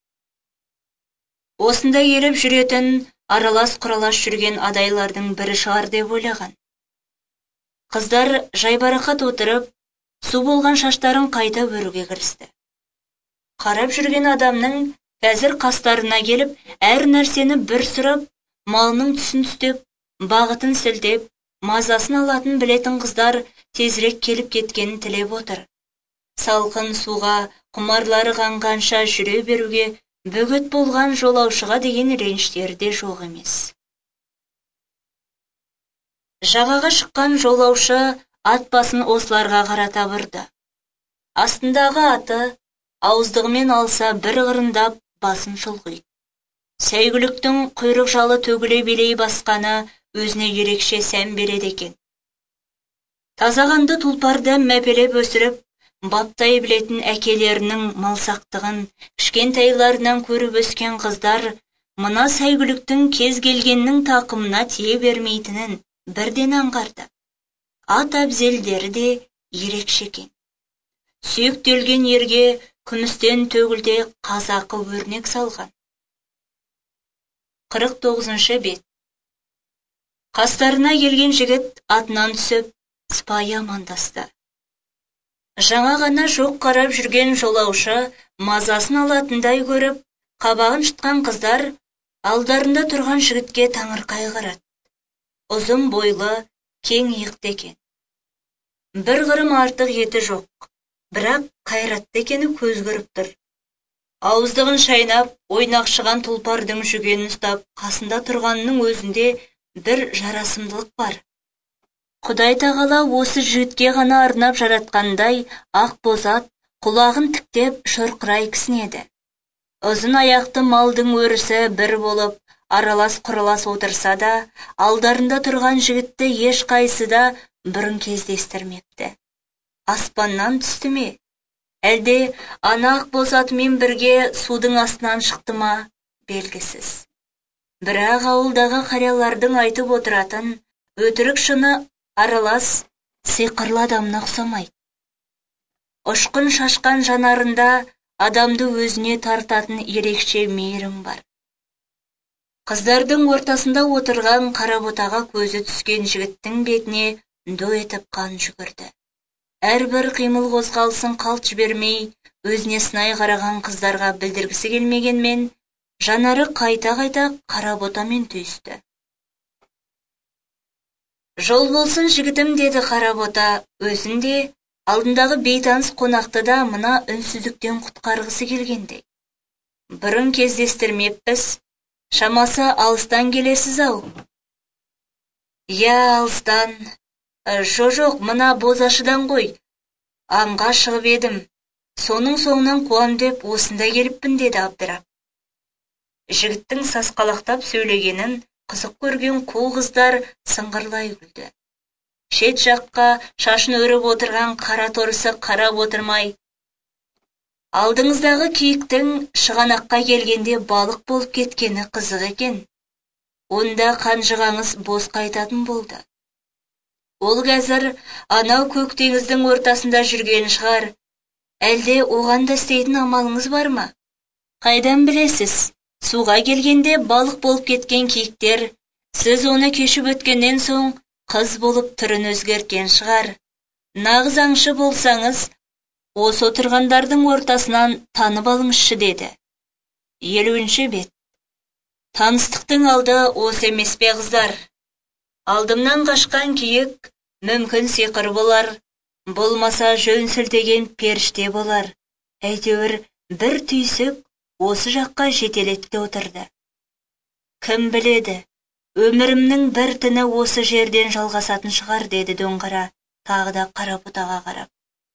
Осында келіп жүретін, аралас құралас жүрген адайлардың бірі шығар деп ойлаған. Қыздар жайбарақат отырып, су болған шаштарын қайта өруге кірісті. Қарап жүрген адамның қазір қастарына келіп, әр нәрсені бір сұрап, малының түсін түстеп, бағытын сілтеп, мазасын алатын білетін қыздар тезірек келіп кеткенін тілеп отыр. Салқын суға құмарлары қанғанша жүре беруге бөгет болған жолаушыға деген реніштері де жоқ емес. Жағаға шыққан жолаушы ат басын осыларға қарата бұрды. Астындағы аты ауыздығымен алса бір қырындап басын шұлғиды. Сәйгүліктің құйрық жалы төгіле билей басқаны өзіне ерекше сән береді екен. Тазағанды тұлпарды мәпелеп өсіріп, баптай білетін әкелерінің малсақтығын кішкентайларынан көріп өскен қыздар мына сәйгүліктің кез келгеннің тақымына тие бермейтінін бірден аңғарды. Ат әбзелдері де ерекше екен. Сүйектелген ерге күмістен төгілде қазақы өрнек салған. қырық тоғызыншы бет. Қастарына келген жігіт атынан түсіп, сыпайы амандасты. Жаңа ғана жоқ қарап жүрген жолаушы мазасын алатындай көріп, қабағын шытқан қыздар алдарында тұрған жігітке таңырқай қарады. Ұзын бойлы, кең иықты екен. Бір қырым артық еті жоқ, бірақ қайратты екені көз көріп тұр. Ауыздығын шайнап, ойнақшыған тұлпардың жүгенін ұстап, қасында тұрғанның өзінде бір жарасымдылық бар. Құдай тағала осы жігітке ғана арнап жаратқандай ақ боз ат құлағын тіктеп шұрқырай кісінеді. Ұзын аяқты малдың өрісі бір болып, аралас құралас отырса да, алдарында тұрған жігітті еш қайсы да бұрын кездестірмепті. Аспаннан түсті ме? Әлде ана ақ боз атымен бірге судың астынан шықты ма? Белгісіз. Бірақ ауылдағы қариялардың айтып отыратын өтірік шыны аралас сиқырлы адамына ұқсамайды. Ұшқын шашқан жанарында адамды өзіне тартатын ерекше мейірім бар. Қыздардың ортасында отырған қаработаға көзі түскен жігіттің бетіне ду етіп қан жүгірді. Әрбір қимыл қозғалысын қалт жібермей, өзіне сынай қараған қыздарға білдіргісі келмегенмен, жанары қайта-қайта қаработамен түйісті. Жол болсын жігітім, деді қаработа, өзінде алдындағы бейтаныс қонақты да мына үнсіздіктен құтқарғысы келгендей. Бұрын кездестірмеппіз, шамасы алыстан келесіз ау. Я, алыстан. Жо-жоқ, мына бозашыдан ғой. Аңға шығып едім. Соның соңынан қуам деп осында келіппін, деді абдырап. Жігіттің сасқалақтап сөйлегенін қызық көрген қу қыздар сыңғырлай күлді. Шет жаққа шашын өріп отырған қара торысы қарап отырмай, Алдыңыздағы киіктің шығанаққа келгенде балық болып кеткені қызық екен. Онда қанжығаңыз бос қайтатын болды. Ол қазір анау көк теңіздің ортасында жүрген шығар. Әлде оған да істейтін амалыңыз бар ма? Қайдан білесіз? Суға келгенде балық болып кеткен киіктер, сіз оны кешіп өткеннен соң қыз болып түрін өзгерткен шығар. Нағыз аңшы болсаңыз, осы отырғандардың ортасынан танып алыңызшы деді. Елуінші бет. Таныстықтың алды осы емес пе қыздар? Алдымнан қашқан киік мүмкін сиқыр болар, болмаса жөн сілтеген періште болар. Әйтеуір бір түйсік осы жаққа жетелетті отырды. Кім біледі, өмірімнің бір түні осы жерден жалғасатын шығар, деді дөңғара, тағы да Қарабұтаға қарап.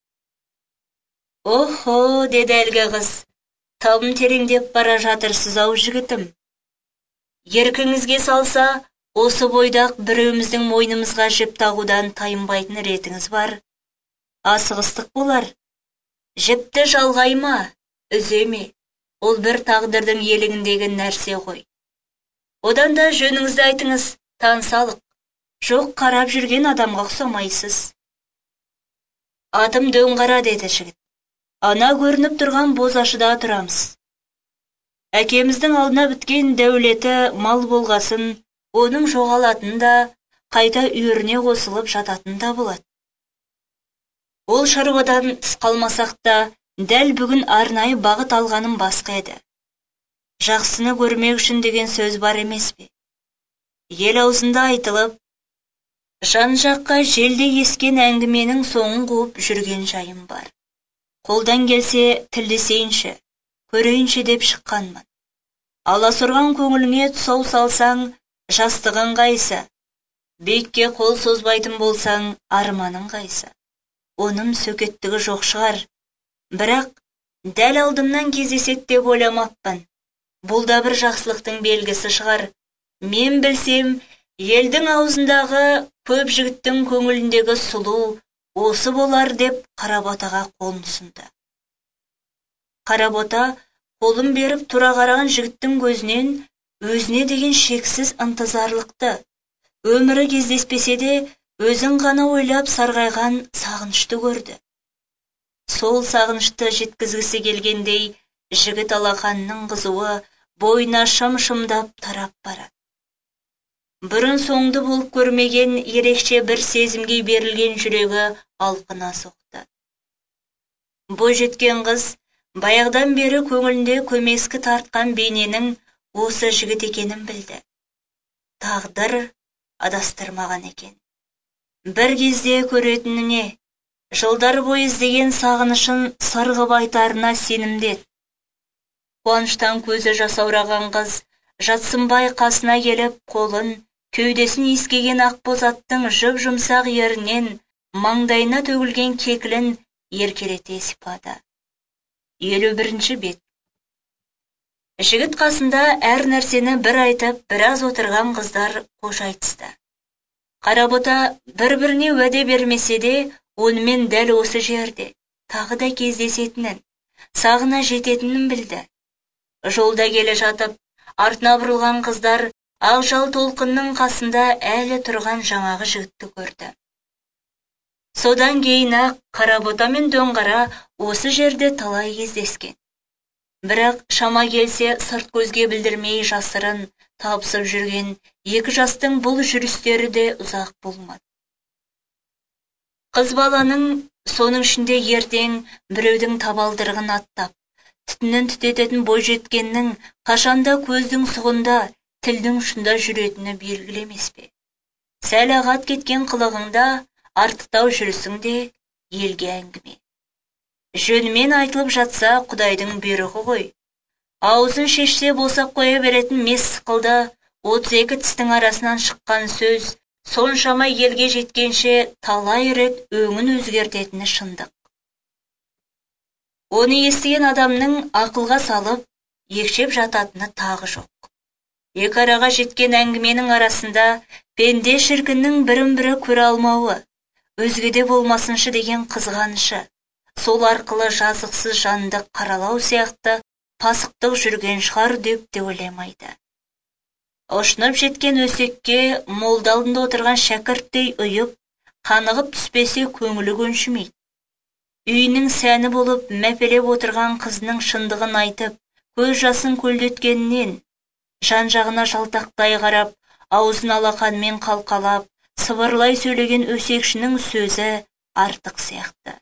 Охо, деді әлгі қыз, табым тереңдеп бара жатырсыз-ау жігітім. Еркіңізге салса, осы бойдақ біреуміздің мойнымызға жіп тағудан тайынбайтын ретіңіз бар. Асығыстық болар. Жіпті жалғайма, үземе. Ол бір тағдырдың елігіндегі нәрсе ғой. Одан да жөніңізді айтыңыз, танысалық. Жоқ, қарап жүрген адамға ұқсамайсыз. Атым дөңғара, деді жігіт. Ана көрініп тұрған бозашыда тұрамыз. Әкеміздің алдына біткен дәулеті мал болғасын, оның жоғалатын да, қайта үйіріне қосылып жататын да болады. Ол шаруадан тыс қалмасақ та, дәл бүгін арнайы бағыт алғаным басқа еді. Жақсыны көрмек үшін деген сөз бар емес пе? Ел аузында айтылып, жан жаққа желде ескен әңгіменің соңын қуып жүрген жайым бар. Қолдан келсе тілдесейінші, көрейінші деп шыққанмын. Аласұрған көңіліңе тұсау салсаң, жастығың қайсы? Бекке қол созбайтын болсаң, арманың қайсы? Оның сөкеттігі жоқ шығар. Бірақ дәл алдымнан кездесет деп ойламаппын. Бұл да бір жақсылықтың белгісі шығар. Мен білсем, елдің аузындағы көп жігіттің көңіліндегі сұлу осы болар деп Қарабұтаға қолын ұсынды. Қарабұта қолын беріп тұра қараған жігіттің көзінен өзіне деген шексіз ынтызарлықты, өмірі кездеспесе де өзін ғана ойлап сарғайған сағынышты көрді. Сол сағынышты жеткізгісі келгендей, жігіт алақанының қызуы бойына шым-шымдап тарап барады. Бұрын соңды болып көрмеген ерекше бір сезімге берілген жүрегі алқына соқты. Бойжеткен қыз баяғыдан бері көңілінде көмескі тартқан бейненің осы жігіт екенін білді. Тағдыр адастырмаған екен. Бір кезде көретініне, жылдар бойы іздеген сағынышын сырғып айтарына сенімдеді. Қуаныштан көзі жасаураған қыз жатсынбай қасына келіп қолын, кеудесін иіскеген ақбоз аттың жұп-жұмсақ ерінен маңдайына төгілген кекілін еркелете сипады. Елу бірінші бет. Жігіт қасында әр нәрсені бір айтып, біраз отырған қыздар қош айтысты. Қарабұта бір-біріне уәде бермесе де, онымен дәл осы жерде тағы да кездесетінін, сағына жететінін білді. Жолда келе жатып, артына бұрылған қыздар ақжал толқынның қасында әлі тұрған жаңағы жігітті көрді. Содан кейін-ақ Қарабұта мен дөңғара осы жерде талай кездескен. Бірақ шама келсе сырт көзге білдірмей жасырын табысып жүрген екі жастың бұл жүрістері де ұзақ болмады. Қыз баланың соның ішінде ертең біреудің табалдырығын аттап, түтінін түтететін бойжеткеннің қашанда көздің сұғында, тілдің ұшында жүретіні белгілемес пе? Сәл ағат кеткен қылығыңда, артықтау жүрісіңде елге әңгіме. Жөнімен айтылып жатса Құдайдың бұйрығы ғой. Аузын шешсе босап қоя беретін мес сықылды, отыз екі тістің арасынан шыққан сөз, соншама елге жеткенше талай рет өңін өзгертетіні шындық. Оны естіген адамның ақылға салып, екшеп жататыны тағы жоқ. Екі араға жеткен әңгіменің арасында пенде шіркіннің бірін бірі көре алмауы, өзгеде болмасыншы деген қызғанышы, сол арқылы жазықсыз жанды қаралау сияқты пасықтық жүрген шығар деп те ойламайды. Ұшынып жеткен өсекке молда алдында отырған шәкірттей ұйып, қанығып түспесе көңілі көншімейді. Үйінің сәні болып мәпелеп отырған қызының шындығын айтып, көз жасын көлдеткенінен, жан-жағына жалтақтай қарап, аузын алақанмен қалқалап, сыбырлай сөйлеген өсекшінің сөзі артық сияқты.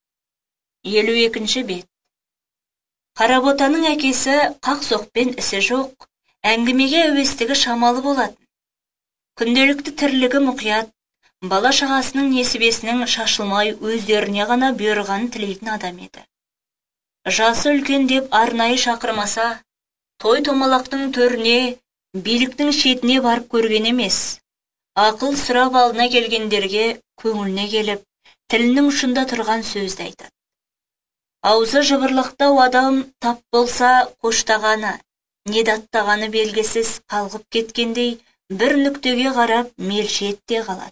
елу екінші бет. Қаработаның әкесі қақ-соқпен ісі жоқ, әңгімеге әуестігі шамалы болатын. Күнделікті тірлігі мұқият, бала-шағасының несібесінің шашылмай өздеріне ғана бұйырғанын тілейтін адам еді. Жасы үлкен деп арнайы шақырмаса, той-томалақтың төріне, биліктің шетіне барып көрген емес. Ақыл сұрап алдына келгендерге көңіліне келіп, тілінің ұшында тұрған сөзді айтады. Аузы жыбырлақтау адам тап болса қоштағаны, не даттағаны белгісіз қалғып кеткендей, бір нүктеге қарап мелшет те қалады.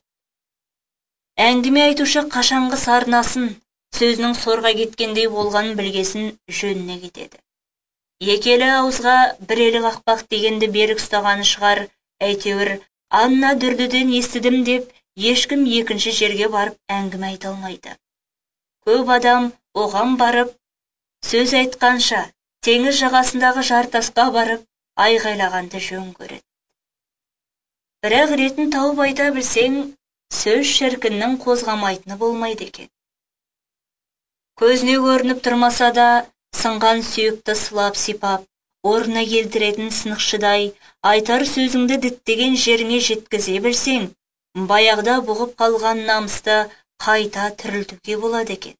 Әңгіме айтушы қашанғы сарнасын, сөзінің сорға кеткендей болғанын білгесін жөніне кетеді. Екелі ауызға бір елі қақпақ дегенді берік ұстағаны шығар, әйтеуір Анна Дүрдіден естідім деп, ешкім екінші жерге барып әңгіме айта алмайды. Көп адам оған барып, сөз айтқанша, теңіз жағасындағы жартасқа барып, айғайлағанды жөн көреді. Бірақ ретін тауып айта білсең, сөз шіркіннің қозғамайтыны болмайды екен. Көзіне көрініп тұрмаса да, сынған сүйекті сылап сипап, орнына келтіретін сынықшыдай, айтар сөзіңді діттеген жеріңе жеткізе білсең, баяғыда бұғып қалған намысты қайта тірілтуге болады екен.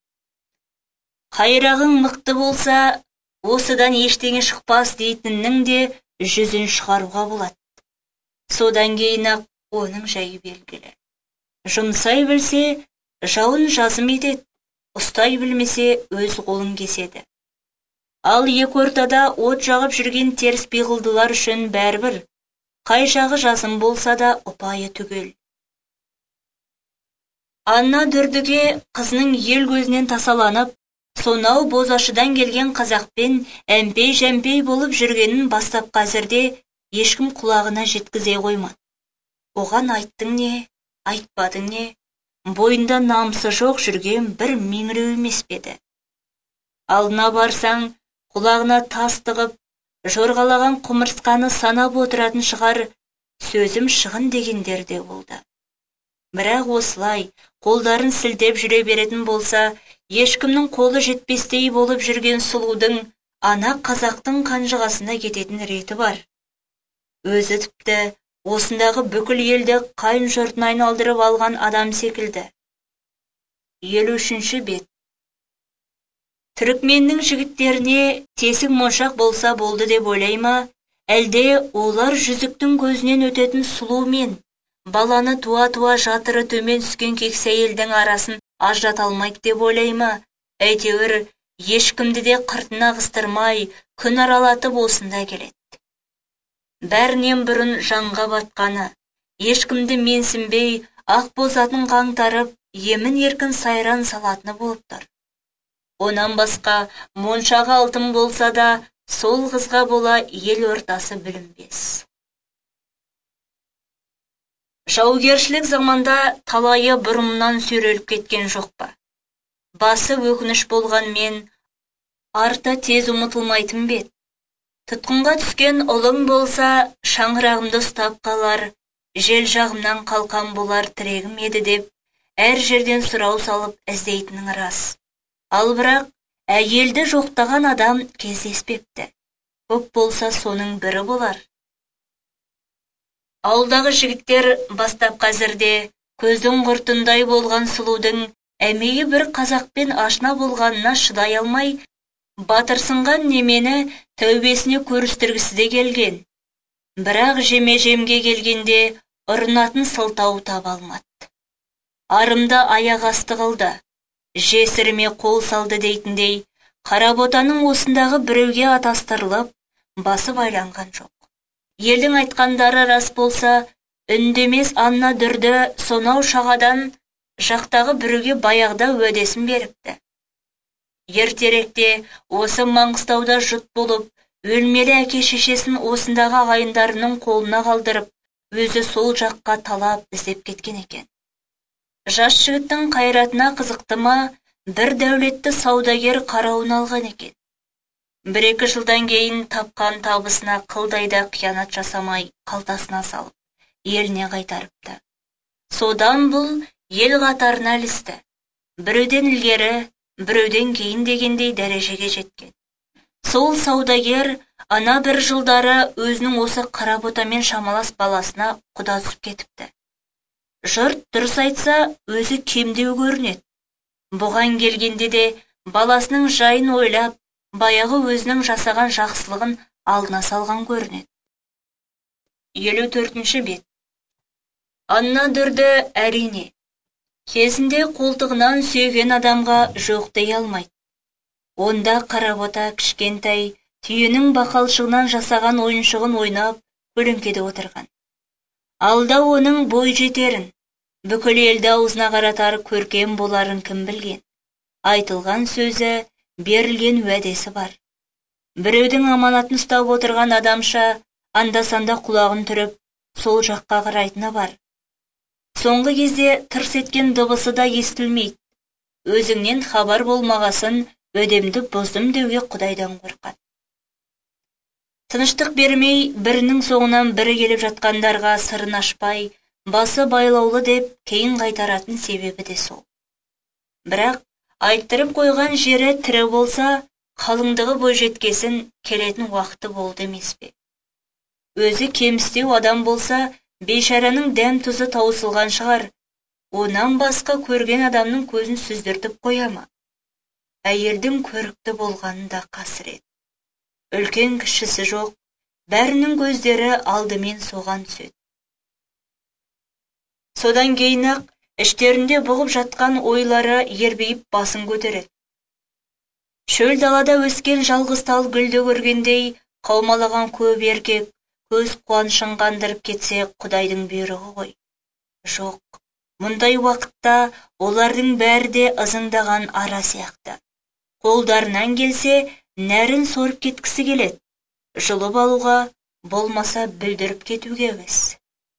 Қайрағың мықты болса, осыдан ештеңе шықпас дейтіннің де жүзін шығаруға болады. Содан кейін-ақ оның жайы белгілі. Жұмсай білсе, жауын жазым етеді, ұстай білмесе, өз қолын кеседі. Ал екі ортада от жағып жүрген теріс пиғылдылар үшін бәрібір, қай жағы жазым болса да ұпайы түгел. Анна Дүрдіге қызының ел көзінен тасаланып, сонау Бозашыдан келген қазақпен әмпей-жәмпей болып жүргенін бастап қазірде ешкім құлағына жеткізе қоймады. Оған айттың не, айтпадың не, бойында намысы жоқ жүрген бір меңіреу емес педі. Алдына барсаң, құлағына тас тығып, жорғалаған құмырсқаны санап отыратын шығар, сөзім шығын дегендер де болды. Бірақ осылай, қолдарын сілтеп жүре беретін болса, ешкімнің қолы жетпестей болып жүрген сұлудың ана қазақтың қанжығасына кететін реті бар. Өзі тіпті осындағы бүкіл елді қайын жұртын айналдырып алған адам секілді. елу үшінші бет. Түрікменнің жігіттеріне тесік моншақ болса болды деп ойлай ма, әлде олар жүзіктің көзінен өтетін сұлу мен баланы туа-туа жатыры төмен түскен кексе әйелдің арасын ажырата алмайды деп ойлай ма, әйтеуір ешкімді де қыртына қыстырмай, күн аралатып осында келеді. Бәрінен бұрын жанға батқаны, ешкімді менсінбей, ақ бозатын қаңтарып, емін еркін сайран салатыны болып тұр. Онан басқа моншағы алтын болса да, сол қызға бола ел ортасы бүлінбес. Жаугершілік заманда талайы бұрымнан сүйреліп кеткен жоқ па? Басы өкініш болған мен, арта тез ұмытылмайтын бет. Тұтқынға түскен ұлың болса, шаңырағымды ұстап қалар, жел жағымнан қалқан болар тірегім еді деп, әр жерден сұрау салып іздейтінің рас. Ал бірақ, әйелді жоқтаған адам кездеспепті. Көп болса соның бірі болар. Ауылдағы жігіттер бастап қазірде көздің құртындай болған сұлудың әмейі бір қазақпен ашна болғанына шыдай алмай, батырсынған немені тәубесіне көрістіргісі де келген. Бірақ жеме-жемге келгенде ұрынатын сылтау таба алмады. Арымда аяқ асты қылды, жесіріме қол салды дейтіндей, Қаработаның осындағы біреуге атастырылып, басы байланған жоқ. Елдің айтқандары рас болса, үндемес Анна Дүрді сонау шағадан жақтағы біреуге баяғда уәдесін беріпті. Ертеректе осы Маңғыстауда жұт болып, өлмелі әке шешесін осындағы ағайындарының қолына қалдырып, өзі сол жаққа талап іздеп кеткен екен. Жас жігіттің қайратына қызықты ма, бір дәулетті саудагер қарауын алған екен. Бір-екі жылдан кейін тапқан табысына қылдайда қиянат жасамай қалтасына салып, еліне қайтарыпты. Содан бұл ел қатарына ілісті. Біреуден ілгері, біреуден кейін дегендей дәрежеге жеткен. Сол саудагер ана бір жылдары өзінің осы қаработамен шамалас баласына құда түсіп кетіпті. Жұрт дұрыс айтса, өзі кемдеу көрінеді. Бұған келгенде де баласының жайын ойлап, баяғы өзінің жасаған жақсылығын алдына салған көрінеді. елу төртінші бет. Анна дүрді әрине. Кезінде қолтығынан сүйген адамға жоқ дей алмайды. Онда қаработа кішкентай түйенің бақалшығынан жасаған ойыншығын ойнап, көлеңкеде отырған. Алда оның бой жетерін, бүкіл елді аузына қаратар көркем боларын кім білген. Айтылған сөзі, берілген уәдесі бар. Біреудің аманатын ұстап отырған адамша, анда-санда құлағын түріп, сол жаққа қарайтыны бар. Соңғы кезде тырс еткен дыбысы да естілмейді. Өзіңнен хабар болмағасын, өдемді бұздым деуге Құдайдан қорқады. Тыныштық бермей, бірінің соңынан бірі келіп жатқандарға сырын ашпай, басы байлаулы деп кейін қайтаратын себебі де сол. Бірақ айттырып қойған жері тірі болса, қалыңдығы бойжеткесін келетін уақыты болды емес пе? Өзі кемістеу адам болса, бейшараның дәм тұзы таусылған шығар. Онан басқа көрген адамның көзін сүздіртіп қояма. Әйелдің көрікті болғанында қасірет. Үлкен кішісі жоқ, бәрінің көздері алдымен соған түседі. Содан кейін-ақ іштерінде бұғып жатқан ойлары ербейіп басын көтереді. Шөл далада өскен жалғыз тал гүлді көргендей, қаумалаған көп еркек көз қуанышын қандырып кетсе, Құдайдың бұйрығы ғой. Жоқ, мұндай уақытта олардың бәрі де ызыңдаған ара сияқты. Қолдарынан келсе, нәрін сорып кеткісі келеді. Жұлып алуға, болмаса бүлдіріп кетуге әуес.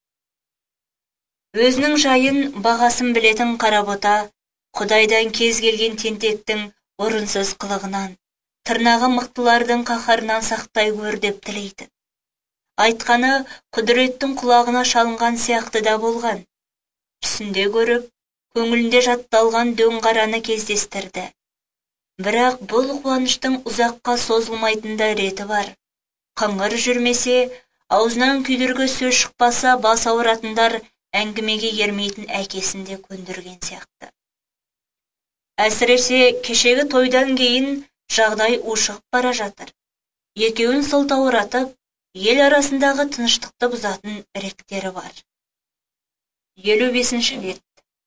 Өзінің жайын, бағасын білетін қаработа, Құдайдан кез келген тентектің орынсыз қылығынан, тырнағы мықтылардың қаһарынан сақтай көр деп тілейтін. Айтқаны құдіреттің құлағына шалынған сияқты да болған. Түсінде көріп, көңілінде жатталған дөңғараны кездестірді. Бірақ бұл қуаныштың ұзаққа созылмайтында реті бар. Қыңыр жүрмесе, аузынан күйдіргі сөз шықпаса, бас ауыратындар әңгімеге ермейтін әкесінде көндірген сияқты. Әсіресе кешегі тойдан кейін жағдай ушығып бара жатыр. Екеуін сылтауратып, ел арасындағы тыныштықты бұзатын ректері бар. елу бесінші бет.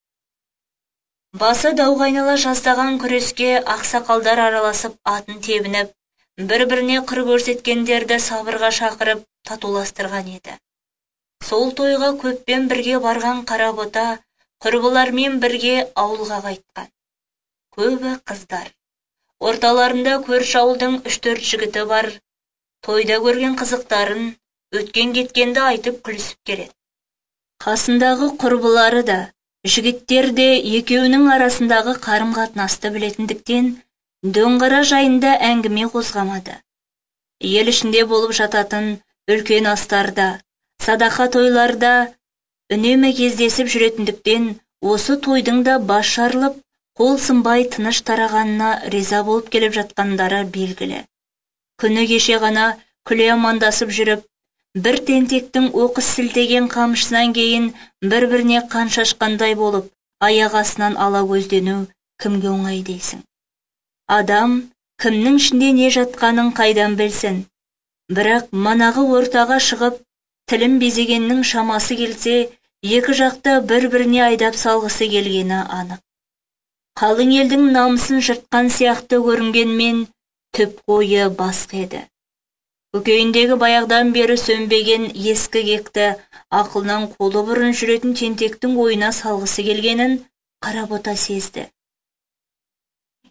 Басы дауғайнала жаздаған күреске ақсақалдар араласып атын тебініп, бір-біріне қыр көрсеткендерді сабырға шақырып татуластырған еді. Сол тойға көппен бірге барған қаработа, құрбылармен бірге ауылға қайтқан. Көбі қыздар. Орталарында көрші ауылдың үш-төрт жігіті бар. Тойда көрген қызықтарын, өткен кеткенді айтып күлісіп келеді. Қасындағы құрбылары да, жігіттер де екеуінің арасындағы қарым-қатынасты білетіндіктен, дөңғара жайында әңгіме қозғамады. Ел ішінде болып жататын үлкен астарда, садақа тойларда үнемі кездесіп жүретіндіктен, осы тойдың да бас шарылып, қол сынбай тыныш тарағанына риза болып келіп жатқандары белгілі. Күні кеше ғана күле амандасып жүріп, бір тентектің оқыс сілтеген қамшысынан кейін бір-біріне қан шашқандай болып, аяқ астынан ала көздену кімге оңай дейсің? Адам кімнің ішінде не жатқанын қайдан білсін? Бірақ манағы ортаға шығып, тілін безегеннің шамасы келсе, екі жақта бір-біріне айдап салғысы келгені анық. Қалың елдің намысын жыртқан сияқты көрінгенмен, түп қойы басқа еді. Көкейіндегі баяғдан бері сөнбеген ескі кекті ақылынан қолы бұрын жүретін тентектің ойына салғысы келгенін қаработа сезді.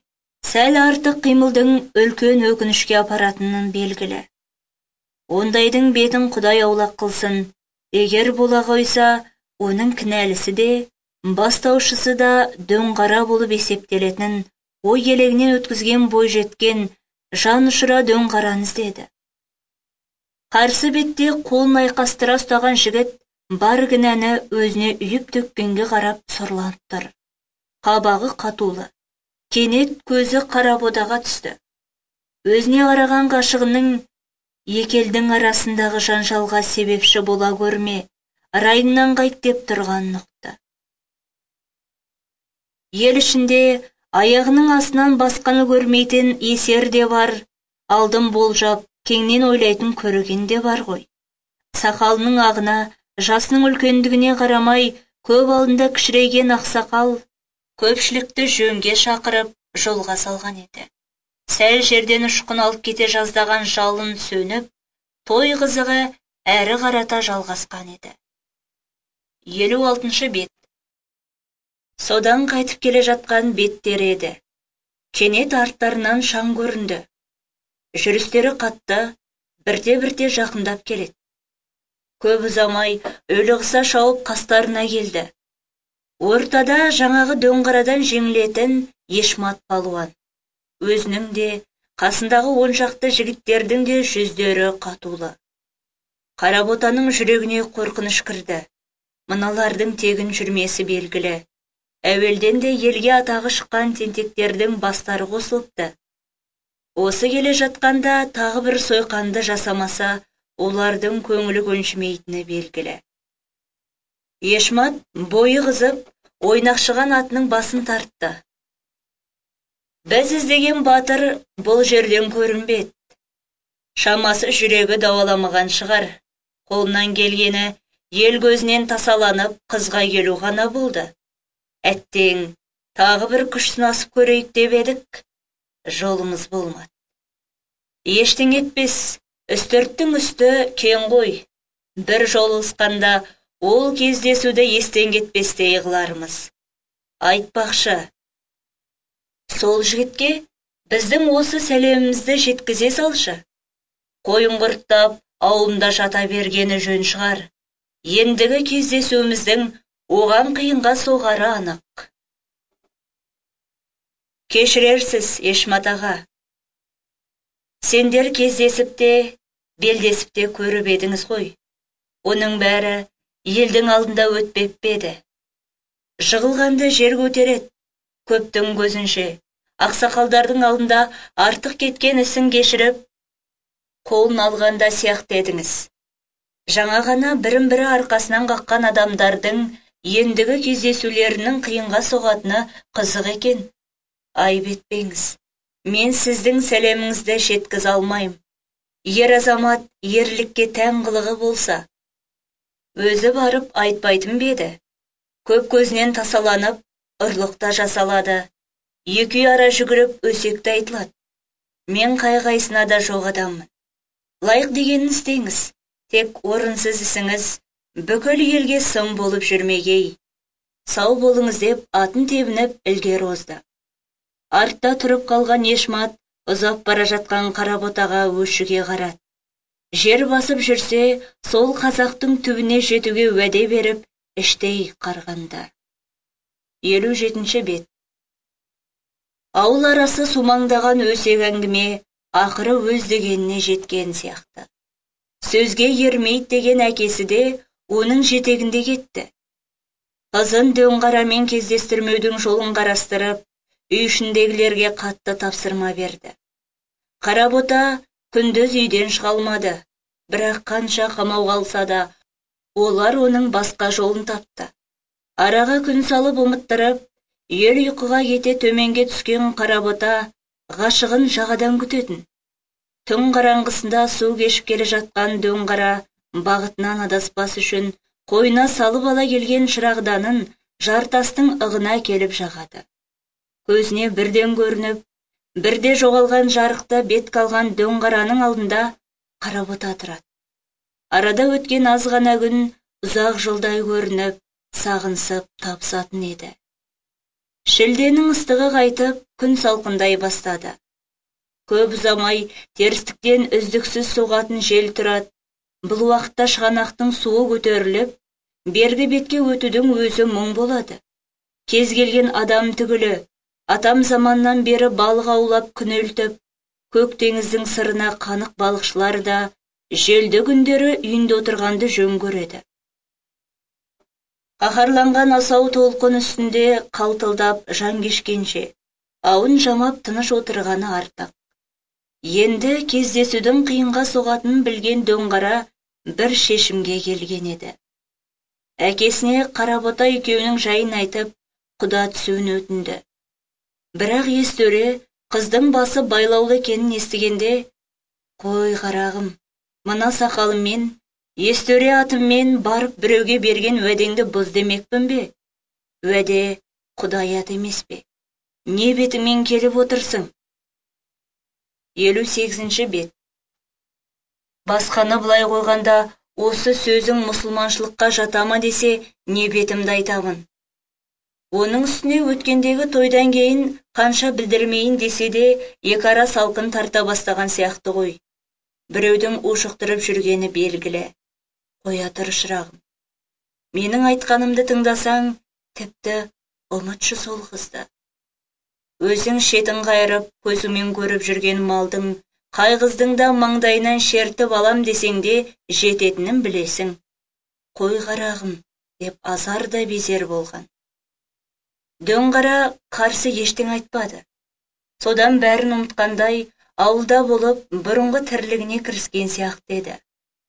сәл артық қимылдың үлкен өкінішке апаратынын белгілі. Ондайдың бетін Құдай аулақ қылсын, егер бола қойса, оның кінәлісі де, бастаушысы да дөңғара болып есептелетін, ой елегінен өткізген бой жеткен, жан ұшыра дөңғараңыз деді. Қарсы бетте қолын айқастыра ұстаған жігіт бар кінәні өзіне үйіп төккенге қарап сұрланып тұр. Қабағы қатулы, кенет көзі қарабодаға түсті. Өзіне қараған ғашығының екі елдің арасындағы жанжалға себепші бола көрме, райынан қайт деп тұрғанын ұқты. Ел ішінде аяғының астынан басқаны көрмейтін есер де бар, алдын болжап, кеңнен ойлайтын көреген де бар ғой. Сақалының ағына, жасының үлкендігіне қарамай, көп алдында кішірейген ақсақал көпшілікті жөнге шақырып жолға салған еді. Сәл жерден ұшқын алып кете жаздаған жалын сөніп, той қызығы әрі қарата жалғасқан еді. елу алтыншы бет. Содан қайтып келе жатқан беттер еді. Кенет арттарынан шаң көрінді. Жүрістері қатты, бірте-бірте жақындап келеді. Көп ұзамай өліғса шауып қастарына келді. Ортада жаңағы дөңғарадан жеңілетін Ешмат палуан. Өзінің де, қасындағы он шақты жігіттердің де жүздері қатулы. Қаработаның жүрегіне қорқыныш кірді. Мыналардың тегін жүрмесі белгілі. Әуелден де елге атағы шыққан тентектердің бастары қосылыпты. Осы келе жатқанда тағы бір сойқанды жасамаса, олардың көңілі көншімейтіні белгілі. Ешмат бойы қызып, ойнақшыған атының басын тартты. Біз іздеген батыр бұл жерден көрінбеді. Шамасы жүрегі дауаламаған шығар. Қолынан келгені ел көзінен тасаланып қызға келу ғана болды. Әттең, тағы бір күш сынасып көрейік деп едік. Жолымыз болмады. Ештің етпес, үстірттің үсті кең ғой. Бір жолығысқанда ол кездесуді естен кетпестей қылармыз. Айтпақшы, сол жігітке біздің осы сәлемімізді жеткізе салшы. Қойын құрттап, ауылында жата бергені жөн шығар. Ендігі кездесуіміздің оған қиынға соғары анық. Кешірерсіз, Ешмат аға. Сендер кездесіп те, белдесіп те көріп едіңіз ғой. Оның бәрі елдің алдында өтпеп педі. Жығылғанды жер көтереді. Көптің көзінше, ақсақалдардың алдында артық кеткен ісін кешіріп, қолын алғанда сияқты едіңіз. Жаңа ғана бірін-бірі арқасынан қаққан адамдардың ендігі кездесулерінің қиынға соғатыны қызық екен. Айып етпеңіз. Мен сіздің сәлеміңізді жеткіз алмайым. Ер азамат ерлікке тән қылығы болса, өзі барып айтпайтын беді. Көп көзінен тасаланып, ұрлықта жасалады. Екі ара жүгіріп өсекті айтылады. Мен қай-қайсына да жоқ адаммын. Лайық дегенін істеңіз. Тек орынсыз ісіңіз бүкіл елге сын болып жүрмегей. Сау болыңыз деп атын тебініп ілгері озды. Артта тұрып қалған Ешмат ұзап бара жатқан Қаработаға өшіге қарады. Жер басып жүрсе, сол қазақтың түбіне жетуге уәде беріп, іштей қарғанды. елу жетінші бет. Ауыл арасы сумаңдаған өсек әңгіме ақыры өз дегеніне жеткен сияқты. Сөзге ермейді деген әкесі де оның жетегінде кетті. Қызын дөңғарамен кездестірмеудің жолын қарастырып, үй ішіндегілерге қатты тапсырма берді. Қаработа күндіз үйден шыға алмады, бірақ қанша қамауға алса да, олар оның басқа жолын тапты. Араға күн салып ұмыттырып, ел ұйқыға кете төменге түскен Қаработа ғашығын жағадан күтетін. Түн қараңғысында су кешіп келе жатқан дөңғара бағытынан адаспас үшін қойына салып ала келген шырағданын жартастың ығына келіп жағады. Көзіне бірден көрініп, бірде жоғалған жарықта бет қалған дөңғараның алдында Қаработа тұрады. Арада өткен аз ғана күн ұзақ жылдай көрініп, сағынсып тапсатын еді. Шілденің ыстығы қайтып, күн салқындай бастады. Көп ұзамай терістіктен үздіксіз соғатын жел тұрады. Бұл уақытта шығанақтың суы көтеріліп, бергі бетке өтудің өзі мұң болады. Кез келген адам түгілі, атам заманнан бері балық аулап күнелтіп, көк теңіздің сырына қанық балықшылар да желді күндері үйінде отырғанды жөн көреді. Қаһарланған асау толқын үстінде қалтылдап жан кешкенше, ауын жамап тыныш отырғаны артық. Енді кездесудің қиынға соғатынын білген дөңғара бір шешімге келген еді. Әкесіне Қаработа екеуінің жайын айтып, құда түсуін өтінді. Бірақ естөре қыздың басы байлаулы екенін естігенде, «Қой қарағым, мына сақалыммен, естөре атыммен барып біреуге берген уәдеңді бұз демекпін бе? Уәде Құдай ат емес пе? Не бетіңмен келіп отырсың?» елу сегізінші бет. Басқаны былай қойғанда, осы сөзің мұсылманшылыққа жатама десе, не бетімді айтамын. Оның үстіне өткендегі тойдан кейін қанша білдірмейін десе де, екі ара салқын тарта бастаған сияқты ғой. Біреудің ушықтырып жүргені белгілі. Қоя тұр шырағым. Менің айтқанымды тыңдасаң, тіпті ұмытшы сол қызды. Өзің шетін қайырып, көзіңмен көріп жүрген малдың, қай қыздың да маңдайынан шертіп алам десең де жететінін білесің. Қой қарағым, деп азар да безер болған. Дөңғара қарсы ештең айтпады. Содан бәрін ұмытқандай, ауылда болып, бұрынғы тірлігіне кіріскен сияқты еді.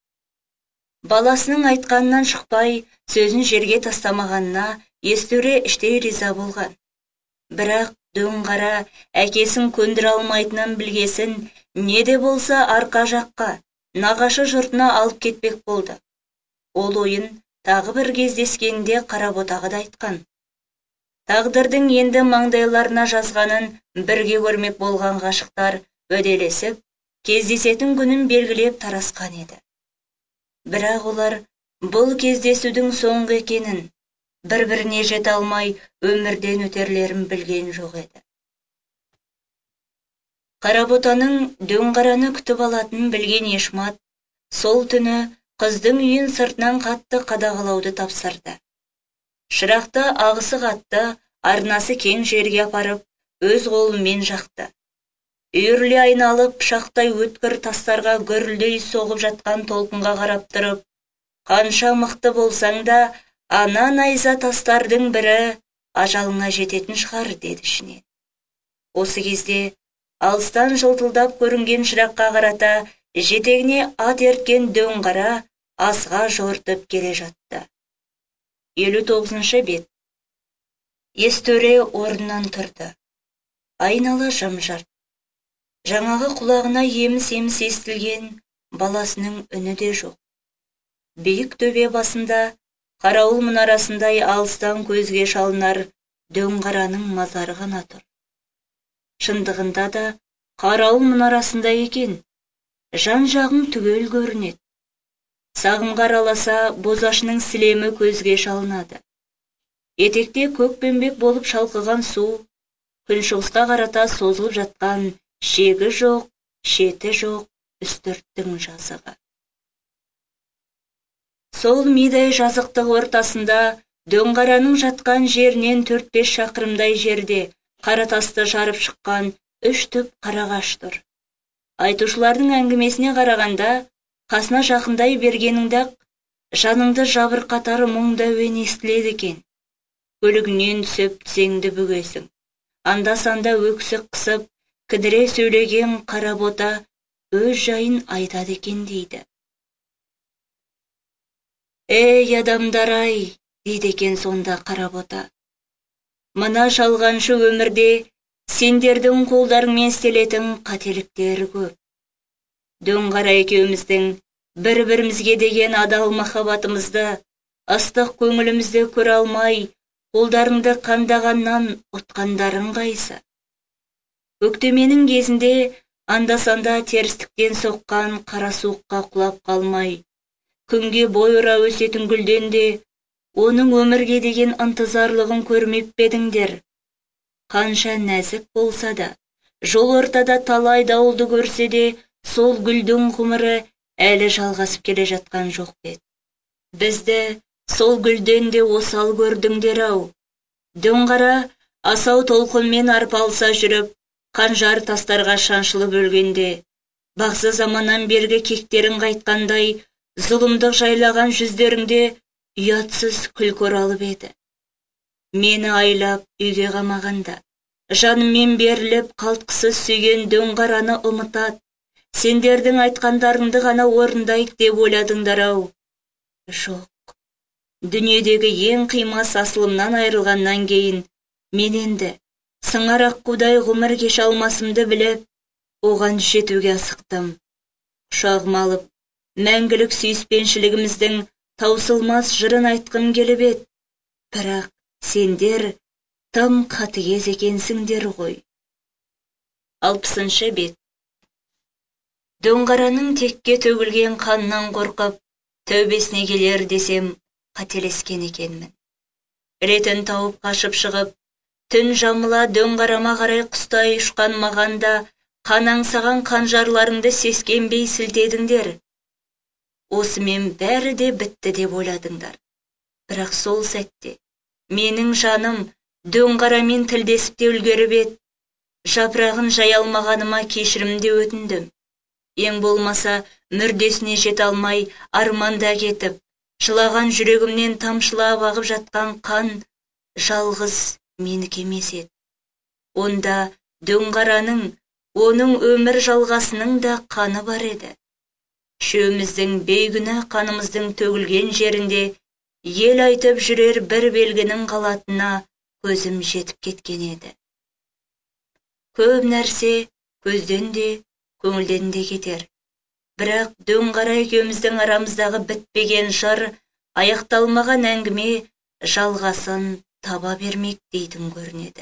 Баласының айтқанынан шықпай, сөзін жерге тастамағанына естөре іштей риза болған. Бірақ дөңғара әкесін көндіре алмайтынын білгесін, не де болса арқа жаққа, нағашы жұртына алып кетпек болды. Ол ойын тағы бір кездескенде Қаработаға да айтқан. Тағдырдың енді маңдайларына жазғанын бірге көрмек болған ғашықтар өделесіп, кездесетін күнін белгілеп тарасқан еді. Бірақ олар бұл кездесудің соңғы екенін, бір-біріне жете алмай өмірден өтерлерін білген жоқ еді. Қаработаның дөңғараны күтіп алатынын білген Ешмат сол түні қыздың үйін сыртынан қатты қадағалауды тапсырды. Шырақты ағысы қатты, арнасы кең жерге апарып, өз қолымен жақты. Үйірле айналып, пышақтай өткір тастарға гүрілдей соғып жатқан толқынға қарап тұрып, қанша мықты болсаң да, ана найза тастардың бірі ажалыңа жететін шығар, деді ішінен. Осы кезде алыстан жылтылдап көрінген шыраққа қарата жетегіне ат ерткен дөңғара асыға жортып келе жатты. елу тоғызыншы бет. Естөре орнынан тұрды. Айнала жым-жырт. Жаңағы құлағына еміс-еміс естілген баласының үні де жоқ. Биік төбе басында, қарауыл мұнарасындай алыстан көзге шалынар дөңғараның мазары ғана тұр. Шындығында да қарауыл мұнарасында екен, жан-жағың түгел көрінеді. Сағымға араласа бозашының сілемі көзге шалынады. Етекте көкпеңбек болып шалқыған су, күншығысқа қарата созылып жатқан шегі жоқ, шеті жоқ үстірттің жазығы. Сол мидай жазықтық ортасында дөңғараның жатқан жерінен төрт-бес шақырымдай жерде қаратасты жарып шыққан үш түп қарағаш тұр. Айтушылардың әңгімесіне қарағанда, қасына жақындай бергеніңді жаныңды жабырқатары мұңда әуен естіледі екен. Көлігінен түсіп тізеңді бүгесің. Анда-санда өксік қысып, кідіре сөйлеген Қаработа өз жайын айтады екен дейді. «Эй, адамдар-ай!» дейді екен сонда Қаработа. «Мына жалғаншы өмірде сендердің қолдарыңмен істелетін қателіктер көп. Дөңғара екеуміздің бір-бірімізге деген адал махаббатымызды, ыстық көңілімізді көре алмай, қолдарыңды қандағаннан ұтқандарың қайсы? Көктеменің кезінде анда-санда терістіктен соққан қара суыққа құлап қалмай, күнге бой ұра өсетін гүлден де оның өмірге деген ынтызарлығын көрмеп пе едіңдер? қанша нәзік болса да, жол ортада талай дауылды көрсе де, сол гүлдің ғұмыры әлі жалғасып келе жатқан жоқ бет. Бізді сол гүлден де осал көрдіңдер-ау. Дөңғара асау толқынмен арпалса жүріп, қанжар тастарға шаншылып өлгенде, бағзы заманнан бергі кектерін қайтқандай, зұлымдық жайлаған жүздеріңде ұятсыз күлкі оралып еді. Мені айлап үйге қамағанда, жаныммен беріліп қалтқысыз сүйген дөңғараны ұмытат, сендердің айтқандарыңды ғана орындайық деп ойладыңдар-ау. Жоқ, дүниедегі ең қимас асылымнан айырылғаннан кейін, мен енді сыңар аққудай ғұмыр кеше алмасымды біліп, оған жетуге асықтым. Құшағыма алып, мәңгілік сүйіспеншілігіміздің таусылмас жырын айтқым келіп еді. Бірақ сендер тым қатыгез екенсіңдер ғой. Алпысыншы бет. Дөңғараның текке төгілген қаннан қорқып, тәубесіне келер десем, қателескен екенмін. Ретін тауып қашып шығып, түн жамыла дөңғарама қарай құстай ұшқан мағанда, қанаңсаған қанжарларыңды сескенбей сілтедіңдер. Осымен бәрі де бітті деп ойладыңдар. Бірақ сол сәтте менің жаным дөңғарамен тілдесіп те үлгеріп еді. Жапырағын жай алмағаныма кешірімде өтіндім. Ең болмаса мүрдесіне жете алмай арманда кетіп, жылаған жүрегімнен тамшылап ағып жатқан қан жалғыз менікі емес еді. Онда дөңғараның, оның өмір жалғасының да қаны бар еді. Үшеуміздің бейгүнә қанымыздың төгілген жерінде ел айтып жүрер бір белгінің қалатына көзім жетіп кеткен еді. Көп нәрсе көзден де, көңілден де кетер. Бірақ дөңғара екеуміздің арамыздағы бітпеген жар, аяқталмаған әңгіме жалғасын таба бермек дейтін көрінеді.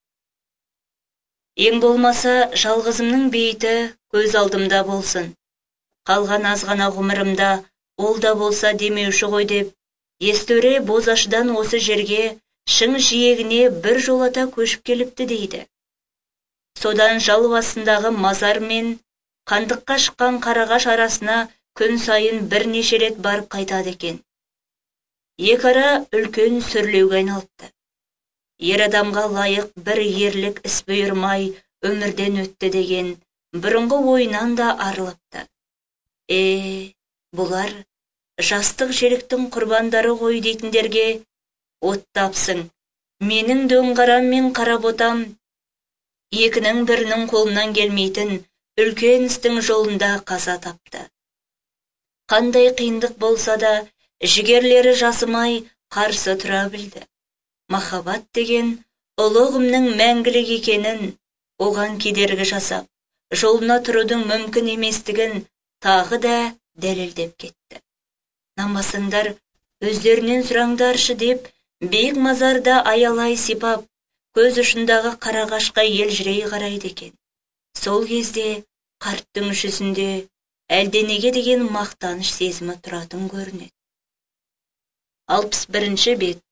Ең болмаса жалғызымның бейіті көз алдымда болсын. Қалған азғана ғұмырымда ол да болса демеуші ғой деп, естөре Бозашыдан осы жерге шың жиегіне бір жолата көшіп келіпті дейді. Содан жал басындағы мазар мен қандыққа шыққан қарағаш арасына күн сайын бірнеше рет барып қайтады екен. Екі ара үлкен сүрлеуге айналыпты. Ер адамға лайық бір ерлік іс бұйырмай өмірден өтті деген бұрынғы ойынан да арылыпты. Е, бұлар жастық желіктің құрбандары ғой дейтіндерге оттапсың. Менің дөңғарам мен қаработам екінің бірінің қолынан келмейтін үлкен істің жолында қаза тапты. Қандай қиындық болса да, жігерлері жасымай қарсы тұра білді. Махаббат деген ұлы ұғымның мәңгілік екенін, оған кедергі жасап, жолына тұрудың мүмкін еместігін тағы да дәлелдеп кетті. Намасыңдар, өздерінен сұраңдаршы деп, биік мазарда аялай сипап, көз ұшындағы қарағашқа елжірей қарайды екен. Сол кезде қарттың жүзінде әлденеге деген мақтаныш сезімі тұратын көрінеді. Алпыс бірінші бет.